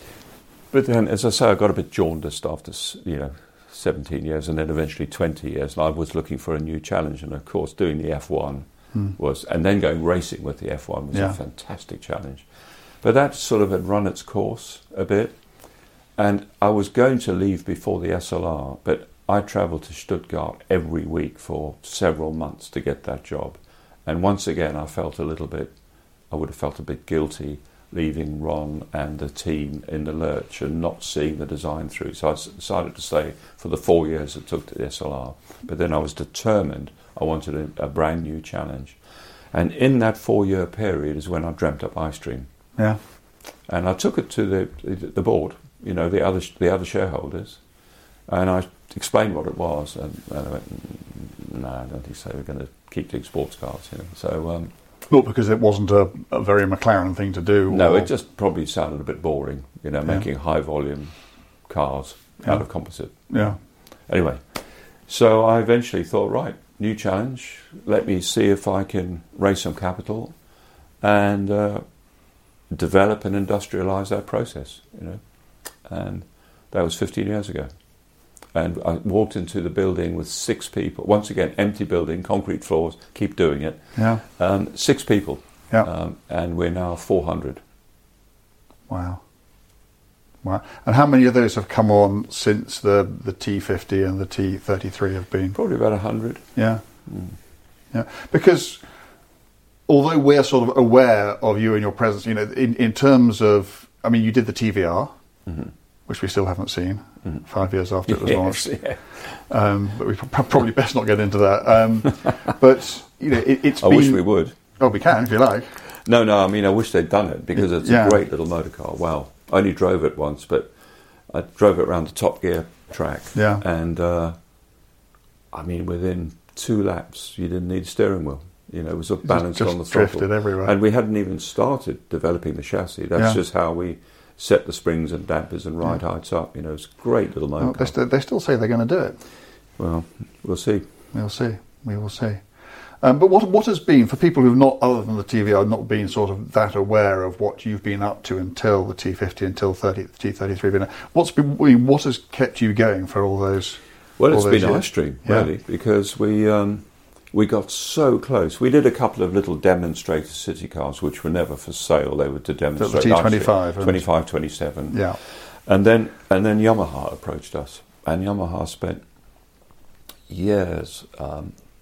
But then, as I say, I got a bit jaundiced after s- you know seventeen years, and then eventually twenty years, and I was looking for a new challenge. And of course, doing the F one Mm. was, and then going racing with the F one was Yeah. a fantastic challenge. But that sort of had run its course a bit. And I was going to leave before the S L R, but I travelled to Stuttgart every week for several months to get that job. And once again, I felt a little bit, I would have felt a bit guilty leaving Ron and the team in the lurch and not seeing the design through. So I s- decided to stay for the four years it took to the S L R. But then I was determined I wanted a, a brand new challenge. And in that four-year period is when I dreamt up iStream. Yeah. And I took it to the the board, you know, the other the other shareholders, and I explained what it was, and, and I went, "No, I don't think so. We're going to keep doing sports cars, you know." So um, Not because it wasn't a, a very McLaren thing to do. no, or- it just probably sounded a bit boring, you know, Yeah. making high volume cars Yeah. out of composite. Yeah. Anyway, so I eventually thought, right, new challenge. Let me see if I can raise some capital and uh, develop and industrialise that process, you know. And that was fifteen years ago. And I walked into the building with six people. Once again, empty building, concrete floors, keep doing it. Yeah. Um, six people. Yeah. Um, and we're now four hundred. Wow. Wow. And how many of those have come on since the, the T fifty and the T thirty-three have been? Probably about one hundred. Yeah. Mm. Yeah. Because although we're sort of aware of you and your presence, you know, in, in terms of, I mean, you did the T V R, Mm-hmm. which we still haven't seen, Mhm. five years after it was Yes, launched. yeah. Um, but we pro- probably best not get into that. Um, but, you know, it, it's I been... wish we would. Oh, we can, if you like. No, no, I mean, I wish they'd done it because it's Yeah. a great little motor car. Wow. I only drove it once, but I drove it around the Top Gear track. Yeah. And, uh, I mean, within two laps, you didn't need a steering wheel. You know, it was a balanced just on the throttle. drifted everywhere. And we hadn't even started developing the chassis. That's Yeah. just how we set the springs and dampers and ride heights up. You know, it's a great little motor Well, they, car. st- they still say they're going to do it. Well, we'll see. We'll see. We will see. Um, but what what has been, for people who've not, other than the T V R, not been sort of that aware of what you've been up to until the T fifty, until thirty, the T thirty-three, been, what's been, I mean, what has kept you going for all those? Well, all it's those been years? iStream, Yeah. really, because we um, we got so close. We did a couple of little demonstrator city cars, which were never for sale. They were to demonstrate T twenty-five, iStream, twenty-five, twenty-seven. Yeah. And then and then Yamaha approached us, and Yamaha spent years um,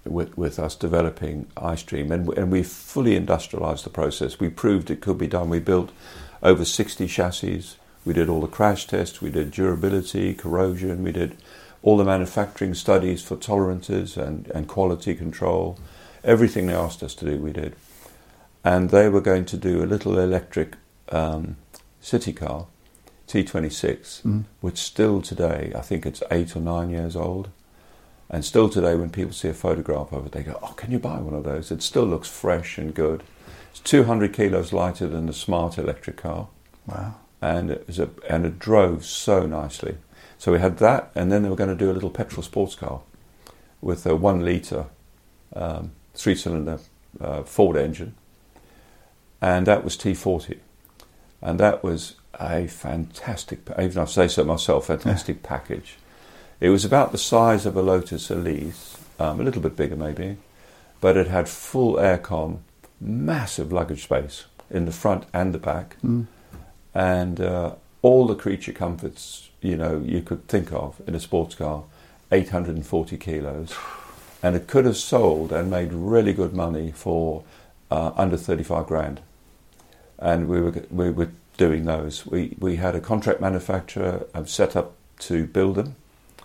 with, with us developing iStream, and, and we fully industrialised the process. We proved it could be done. We built over sixty chassis. We did all the crash tests. We did durability, corrosion. We did all the manufacturing studies for tolerances and, and quality control. Everything they asked us to do, we did. And they were going to do a little electric um, city car, T twenty-six, mm. which still today, I think it's eight or nine years old. And still today, when people see a photograph of it, they go, oh, can you buy one of those? It still looks fresh and good. It's two hundred kilos lighter than the smart electric car. Wow. And it, was a, and it drove so nicely. So we had that, and then they were going to do a little petrol sports car with a one litre um, three-cylinder uh, Ford engine, and that was T forty, and that was a fantastic, even I say so myself, fantastic yeah. package. It was about the size of a Lotus Elise, um, a little bit bigger maybe, but it had full aircon, massive luggage space in the front and the back, mm. and uh, all the creature comforts, you know, you could think of in a sports car, eight hundred forty kilos, and it could have sold and made really good money for uh, under thirty-five grand. And we were we were doing those. We we had a contract manufacturer set up to build them,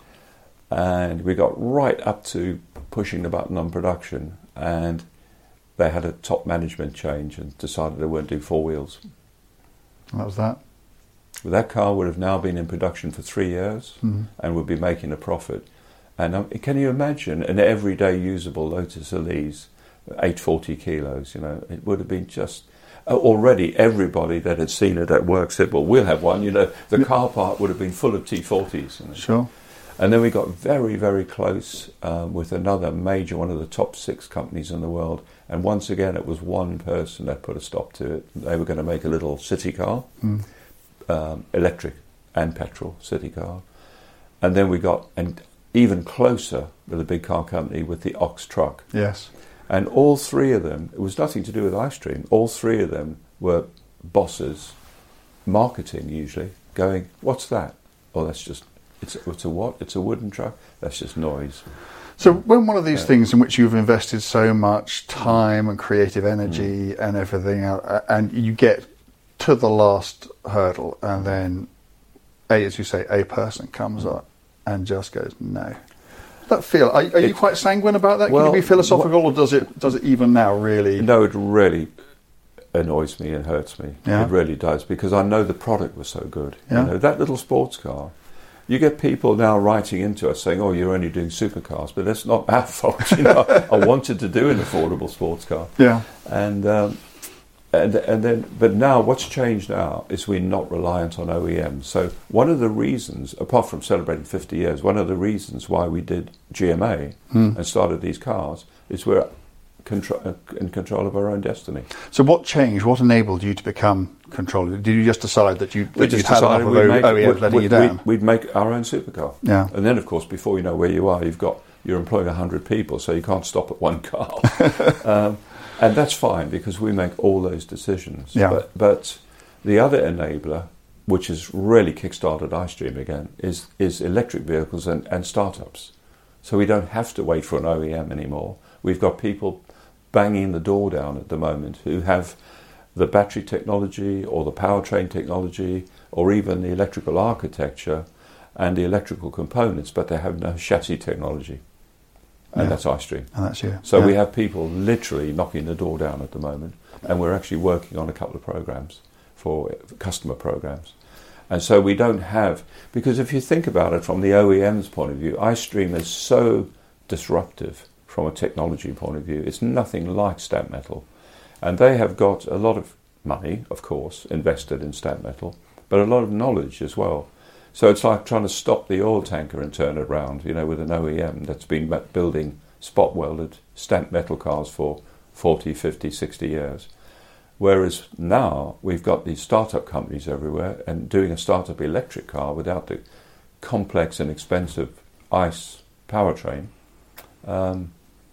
and we got right up to pushing the button on production, and they had a top management change and decided they weren't doing four wheels. What was that? That car would have now been in production for three years mm-hmm. and would be making a profit. And um, can you imagine an everyday usable Lotus Elise, eight hundred forty kilos, you know, it would have been just... Uh, already everybody that had seen it at work said, well, we'll have one, you know, the car park would have been full of T forties. You know. Sure. And then we got very, very close um, with another major, one of the top six companies in the world. And once again, it was one person that put a stop to it. They were going to make a little city car. Mm. Um, electric and petrol city car, and then we got and even closer with a big car company with the Ox truck. Yes, and all three of them, it was nothing to do with iStream. All three of them were bosses, marketing usually, going, "What's that? Oh, that's just it's it's a what? It's a wooden truck. That's just noise." So when one of these yeah. things in which you've invested so much time and creative energy mm. and everything, uh, and you get to the last hurdle, and then, a, as you say, a person comes up and just goes, no. Does that feel? Are, are it, you quite sanguine about that? Well, Can you be philosophical, or does it does it even now really? No, it really annoys me and hurts me. Yeah. It really does, because I know the product was so good. Yeah. You know, that little sports car. You get people now writing into us saying, "Oh, you're only doing supercars," but that's not our fault. You know, I wanted to do an affordable sports car. Yeah, and. Um, And, and then, but now what's changed now is we're not reliant on O E Ms. So one of the reasons, apart from celebrating fifty years, one of the reasons why we did G M A mm. and started these cars is we're contro- in control of our own destiny. So what changed? What enabled you to become controller? Did you just decide that, you, that we you'd just had enough of make, O E Ms letting we'd, you down? We'd, we'd make our own supercar. Yeah. And then, of course, before you know where you are, you've got, you're employing one hundred people, so you can't stop at one car. um, And that's fine, because we make all those decisions. Yeah. But, but the other enabler, which has really kick-started iStream again, is, is electric vehicles and, and startups. So we don't have to wait for an O E M anymore. We've got people banging the door down at the moment who have the battery technology or the powertrain technology or even the electrical architecture and the electrical components, but they have no chassis technology. And yeah. that's iStream. And that's you. So yeah. we have people literally knocking the door down at the moment, and we're actually working on a couple of programs for customer programs. And so we don't have, because if you think about it from the O E M's point of view, iStream is so disruptive from a technology point of view. It's nothing like Stamp Metal. And they have got a lot of money, of course, invested in Stamp Metal, but a lot of knowledge as well. So it's like trying to stop the oil tanker and turn it around, you know, with an O E M that's been building spot welded stamped metal cars for forty, fifty, sixty years. Whereas now we've got these startup companies everywhere, and doing a startup electric car without the complex and expensive ICE powertrain, um,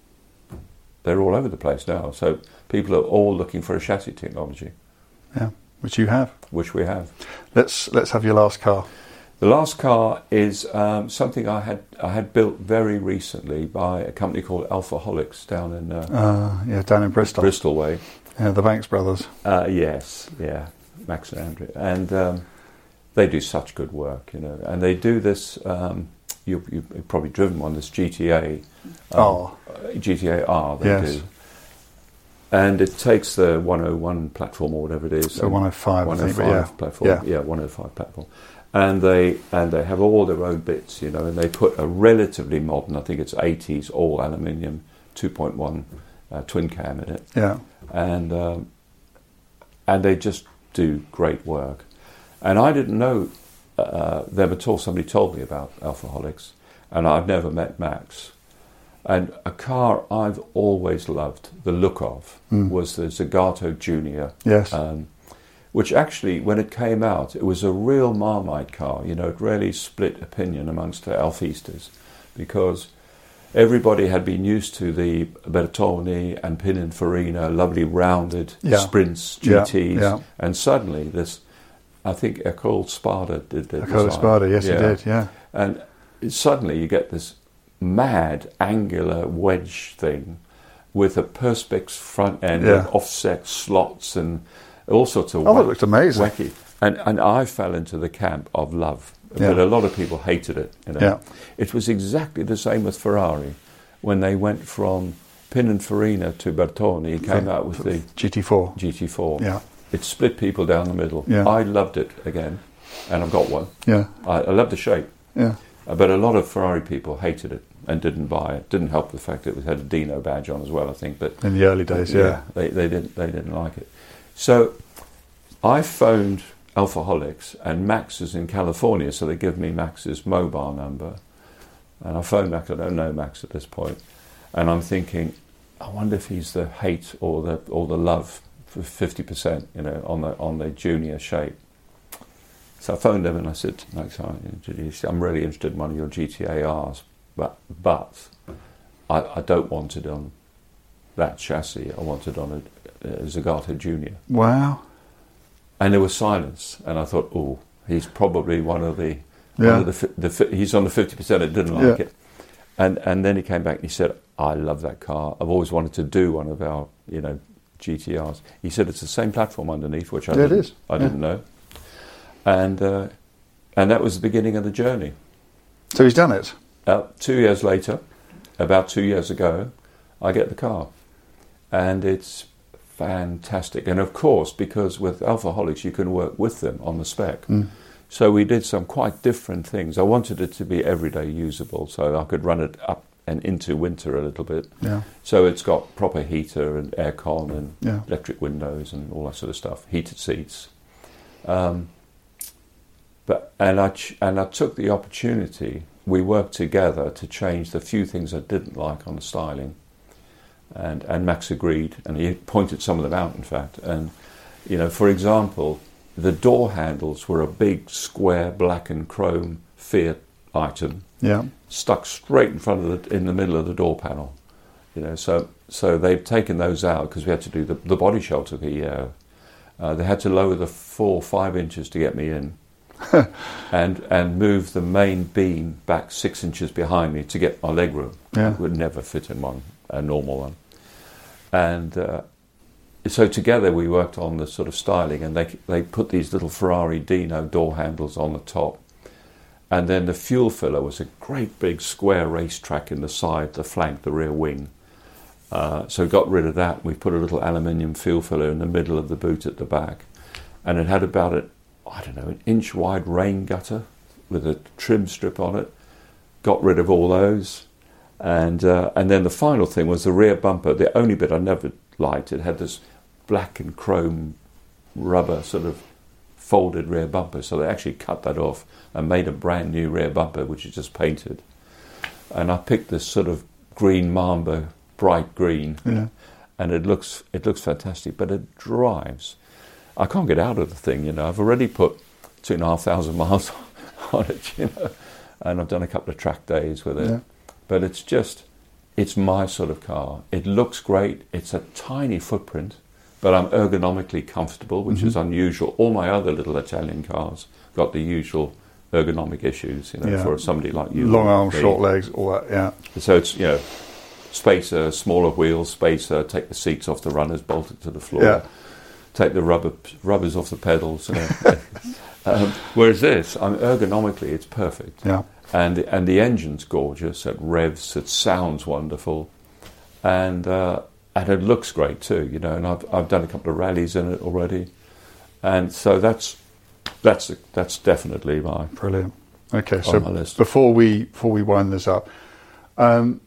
they're all over the place now. So people are all looking for a chassis technology. Yeah, which you have. Which we have. Let's let's have your last car. The last car is um, something I had I had built very recently by a company called Alphaholics down in uh, Uh, yeah, down in Bristol. Bristol way. Yeah, the Banks brothers. Uh, yes, yeah, Max and Andrew, and um, they do such good work, you know. And they do this. Um, you, you've probably driven one. This G T A. Um, oh, G T A R. They yes. do. And it takes the one oh one platform or whatever it is. So one oh five, one I oh think. five Yeah. platform. Yeah. yeah, one oh five platform. And they and they have all their own bits, you know. And they put a relatively modern, I think it's eighties, all aluminium two point one uh, twin cam in it. Yeah. And um, and they just do great work. And I didn't know uh, them at all. Somebody told me about Alphaholics, and I've never met Max. And a car I've always loved the look of Mm. was the Zagato Junior. Yes. Um, which actually, when it came out, it was a real Marmite car. You know, it really split opinion amongst the Alfistas, because everybody had been used to the Bertone and Pininfarina, lovely rounded Yeah. Sprints, G Yeah, Ts, yeah. and suddenly this, I think Ecole Spada did the Ecole design. Spada, yes, it did, yeah. And it, suddenly you get this mad angular wedge thing with a Perspex front end Yeah. and offset slots and all sorts of Oh, wack- it looked amazing. wacky. And and I fell into the camp of love, Yeah. but a lot of people hated it. You know, Yeah. it was exactly the same with Ferrari when they went from Pininfarina to Bertone. He came out with the G T four. G T four. Yeah. It split people down the middle. Yeah. I loved it again, and I've got one. Yeah. I, I love the shape. Yeah. Uh, But a lot of Ferrari people hated it and didn't buy it. Didn't help the fact that it had a Dino badge on as well, I think. But In the early days, yeah. they, they didn't they didn't like it. So I phoned Alphaholics, and Max is in California, so they give me Max's mobile number. And I phoned Max. I don't know Max at this point, and I'm thinking, I wonder if he's the hate or the or the love for fifty percent, you know, on the on the Junior shape. So I phoned him and I said, Max, I'm really interested in one of your G T A Rs, but but I, I don't want it on that chassis. I want it on a, a Zagato Junior. Wow. And there was silence, and I thought, oh, he's probably one of the, Yeah. one of the, fi- the fi- he's on the fifty percent that didn't like Yeah. it. And and then he came back and he said, I love that car. I've always wanted to do one of our, you know, G T Rs. He said it's the same platform underneath, which I Yeah, it didn't, is. I Yeah. didn't know. And uh, and that was the beginning of the journey. So he's done it. Uh, two years later, about two years ago, I get the car, and it's fantastic. And of course, because with Alphaholics you can work with them on the spec, Mm. so we did some quite different things. I wanted it to be everyday usable, so I could run it up and into winter a little bit. Yeah. So it's got proper heater and aircon and Yeah. electric windows and all that sort of stuff, heated seats. Um, but and I ch- and I took the opportunity. We worked together to change the few things I didn't like on the styling, and and Max agreed, and he pointed some of them out, in fact. And you know, for example, the door handles were a big square black and chrome Fiat item, Yeah. stuck straight in front of the in the middle of the door panel. You know, so so they've taken those out because we had to do the the body shell took a year. Uh, they had to lower the four five inches to get me in, and and move the main beam back six inches behind me to get my leg room. Yeah. It would never fit in one, a normal one. And uh, so together we worked on the sort of styling, and they they put these little Ferrari Dino door handles on the top. And then the fuel filler was a great big square racetrack in the side, the flank, the rear wing. Uh, so we got rid of that. We put a little aluminium fuel filler in the middle of the boot at the back. And it had about, a, I don't know, an inch wide rain gutter with a trim strip on it. Got rid of all those. And uh, and then the final thing was the rear bumper. The only bit I never liked, it had this black and chrome rubber sort of folded rear bumper, so they actually cut that off and made a brand new rear bumper, which is just painted. And I picked this sort of green Mamba, bright green, Yeah. and it looks it looks fantastic, but it drives. I can't get out of the thing, you know. I've already put two and a half thousand miles on it, you know, and I've done a couple of track days with it. Yeah. But it's just, it's my sort of car. It looks great. It's a tiny footprint, but I'm ergonomically comfortable, which Mm-hmm. is unusual. All my other little Italian cars got the usual ergonomic issues, you know, Yeah. for somebody like you. Long arms, me. short legs, all that, yeah. So it's, you know, spacer, smaller wheels, spacer, take the seats off the runners, bolt it to the floor, Yeah. take the rubber rubbers off the pedals. You know. um, whereas this, um, ergonomically, it's perfect. Yeah. And the, and the engine's gorgeous. It revs. It sounds wonderful, and uh, and it looks great too. You know, and I've I've done a couple of rallies in it already, and so that's that's that's definitely my Brilliant. Okay, on so my list. before we before we wind this up, um,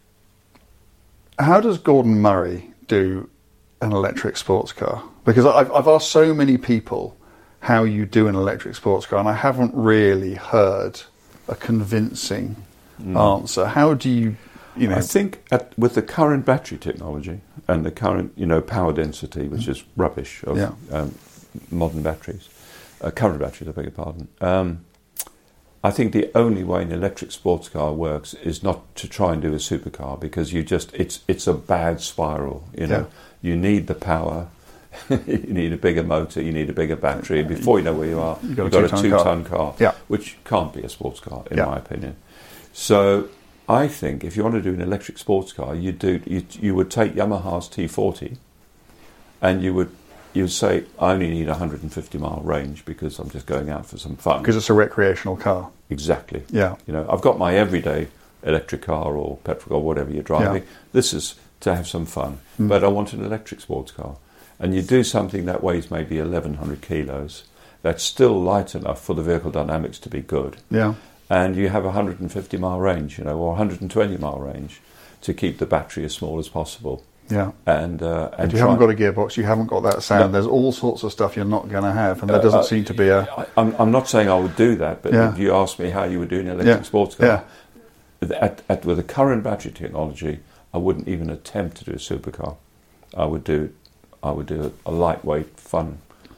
how does Gordon Murray do an electric sports car? Because I've I've asked so many people how you do an electric sports car, and I haven't really heard a convincing Mm. answer. How do you, you know? I think at, with the current battery technology and the current, you know, power density, which is rubbish of Yeah. um, modern batteries, uh, current batteries, I beg your pardon. Um, I think the only way an electric sports car works is not to try and do a supercar, because you just it's it's a bad spiral. You know, Yeah. you need the power. You need a bigger motor, you need a bigger battery. Before you know where you are, You've got a you've got a two-ton car. two-ton car, Yeah. which can't be a sports car, in Yeah. my opinion. So I think if you want to do an electric sports car, you do you, you would take Yamaha's T forty, and you would you would say, I only need a one hundred fifty mile range because I'm just going out for some fun. Because it's a recreational car. Exactly. Yeah. You know, I've got my everyday electric car or petrol car, whatever you're driving. Yeah. This is to have some fun, Mm. but I want an electric sports car. And you do something that weighs maybe eleven hundred kilos, that's still light enough for the vehicle dynamics to be good. Yeah. And you have a one hundred fifty mile range, you know, or one hundred twenty mile range to keep the battery as small as possible. Yeah. And uh, and If you try- haven't got a gearbox, you haven't got that sound. No. There's all sorts of stuff you're not going to have, and there doesn't Uh, seem to be a... I, I'm, I'm not saying I would do that, but Yeah. if you asked me how you would do an electric Yeah. sports car, Yeah. at, at, with the current battery technology, I wouldn't even attempt to do a supercar. I would do, I would do a, a lightweight, fun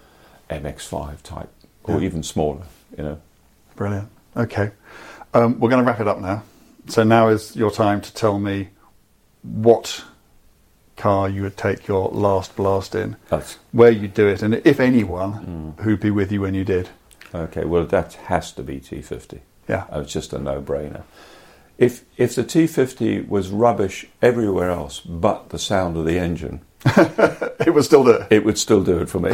M X five type, or Yeah. even smaller. You know. Brilliant. Okay. Um, we're going to wrap it up now. So now is your time to tell me what car you would take your last blast in, That's where you'd do it, and if anyone, who'd be with you when you did. okay. Well, that has to be T fifty. Yeah. Uh, It's just a no-brainer. If if the T fifty was rubbish everywhere else but the sound of the engine, It would still do it. it would still do it for me.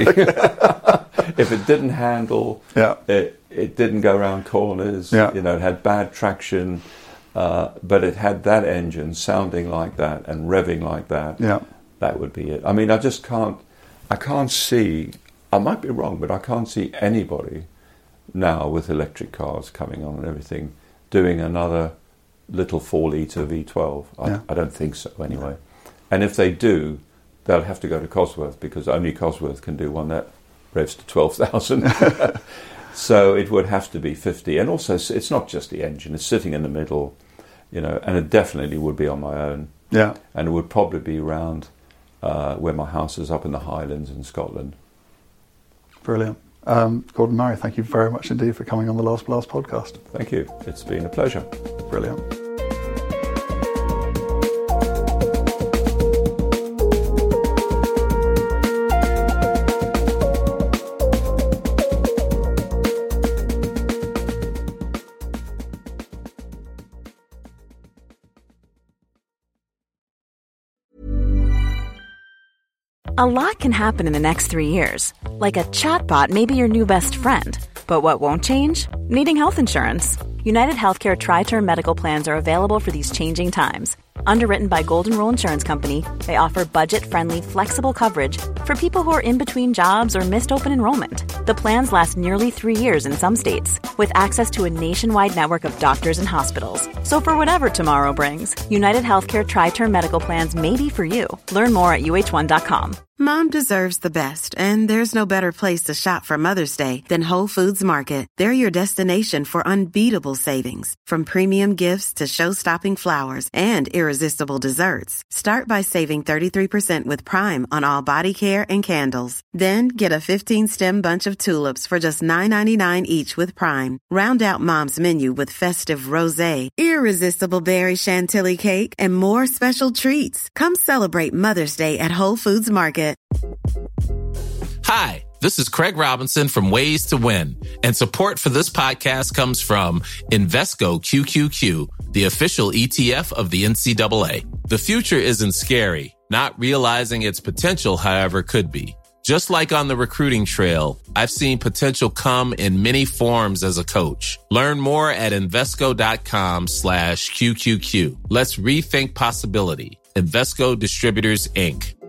If it didn't handle, Yeah. it it didn't go around corners. Yeah. You know, it had bad traction, uh, but it had that engine sounding like that and revving like that. Yeah. That would be it. I mean, I just can't. I can't see. I might be wrong, but I can't see anybody now with electric cars coming on and everything doing another little four litre V twelve. I, Yeah. I don't think so anyway. And if they do, they'll have to go to Cosworth, because only Cosworth can do one that revs to twelve thousand. So it would have to be fifty. And also, s- it's not just the engine, it's sitting in the middle, you know, and it definitely would be on my own. Yeah. And it would probably be around uh, where my house is, up in the Highlands in Scotland. Brilliant. Um, Gordon Murray, thank you very much indeed for coming on the Last Blast podcast. Thank you. It's been a pleasure. Brilliant. A lot can happen in the next three years. Like a chatbot may be your new best friend. But what won't change? Needing health insurance. United Healthcare Tri-Term Medical Plans are available for these changing times. Underwritten by Golden Rule Insurance Company, they offer budget-friendly, flexible coverage for people who are in between jobs or missed open enrollment. The plans last nearly three years in some states, with access to a nationwide network of doctors and hospitals. So for whatever tomorrow brings, United Healthcare Tri-Term Medical Plans may be for you. Learn more at U H one dot com. Mom deserves the best, and there's no better place to shop for Mother's Day than Whole Foods Market. They're your destination for unbeatable savings, from premium gifts to show-stopping flowers and irresistible desserts. Start by saving thirty-three percent with Prime on all body care and candles. Then get a fifteen-stem bunch of tulips for just nine ninety-nine each with Prime. Round out Mom's menu with festive rosé, irresistible berry chantilly cake, and more special treats. Come celebrate Mother's Day at Whole Foods Market. Hi, This is Craig Robinson from Ways to Win, and support for this podcast comes from Invesco Q Q Q, the official E T F of the N C double A. The future isn't scary. Not realizing its potential, however, could be. Just like on the recruiting trail, I've seen potential come in many forms as a coach. Learn more at Invesco.com slash QQQ. Let's rethink possibility. Invesco Distributors, Incorporated.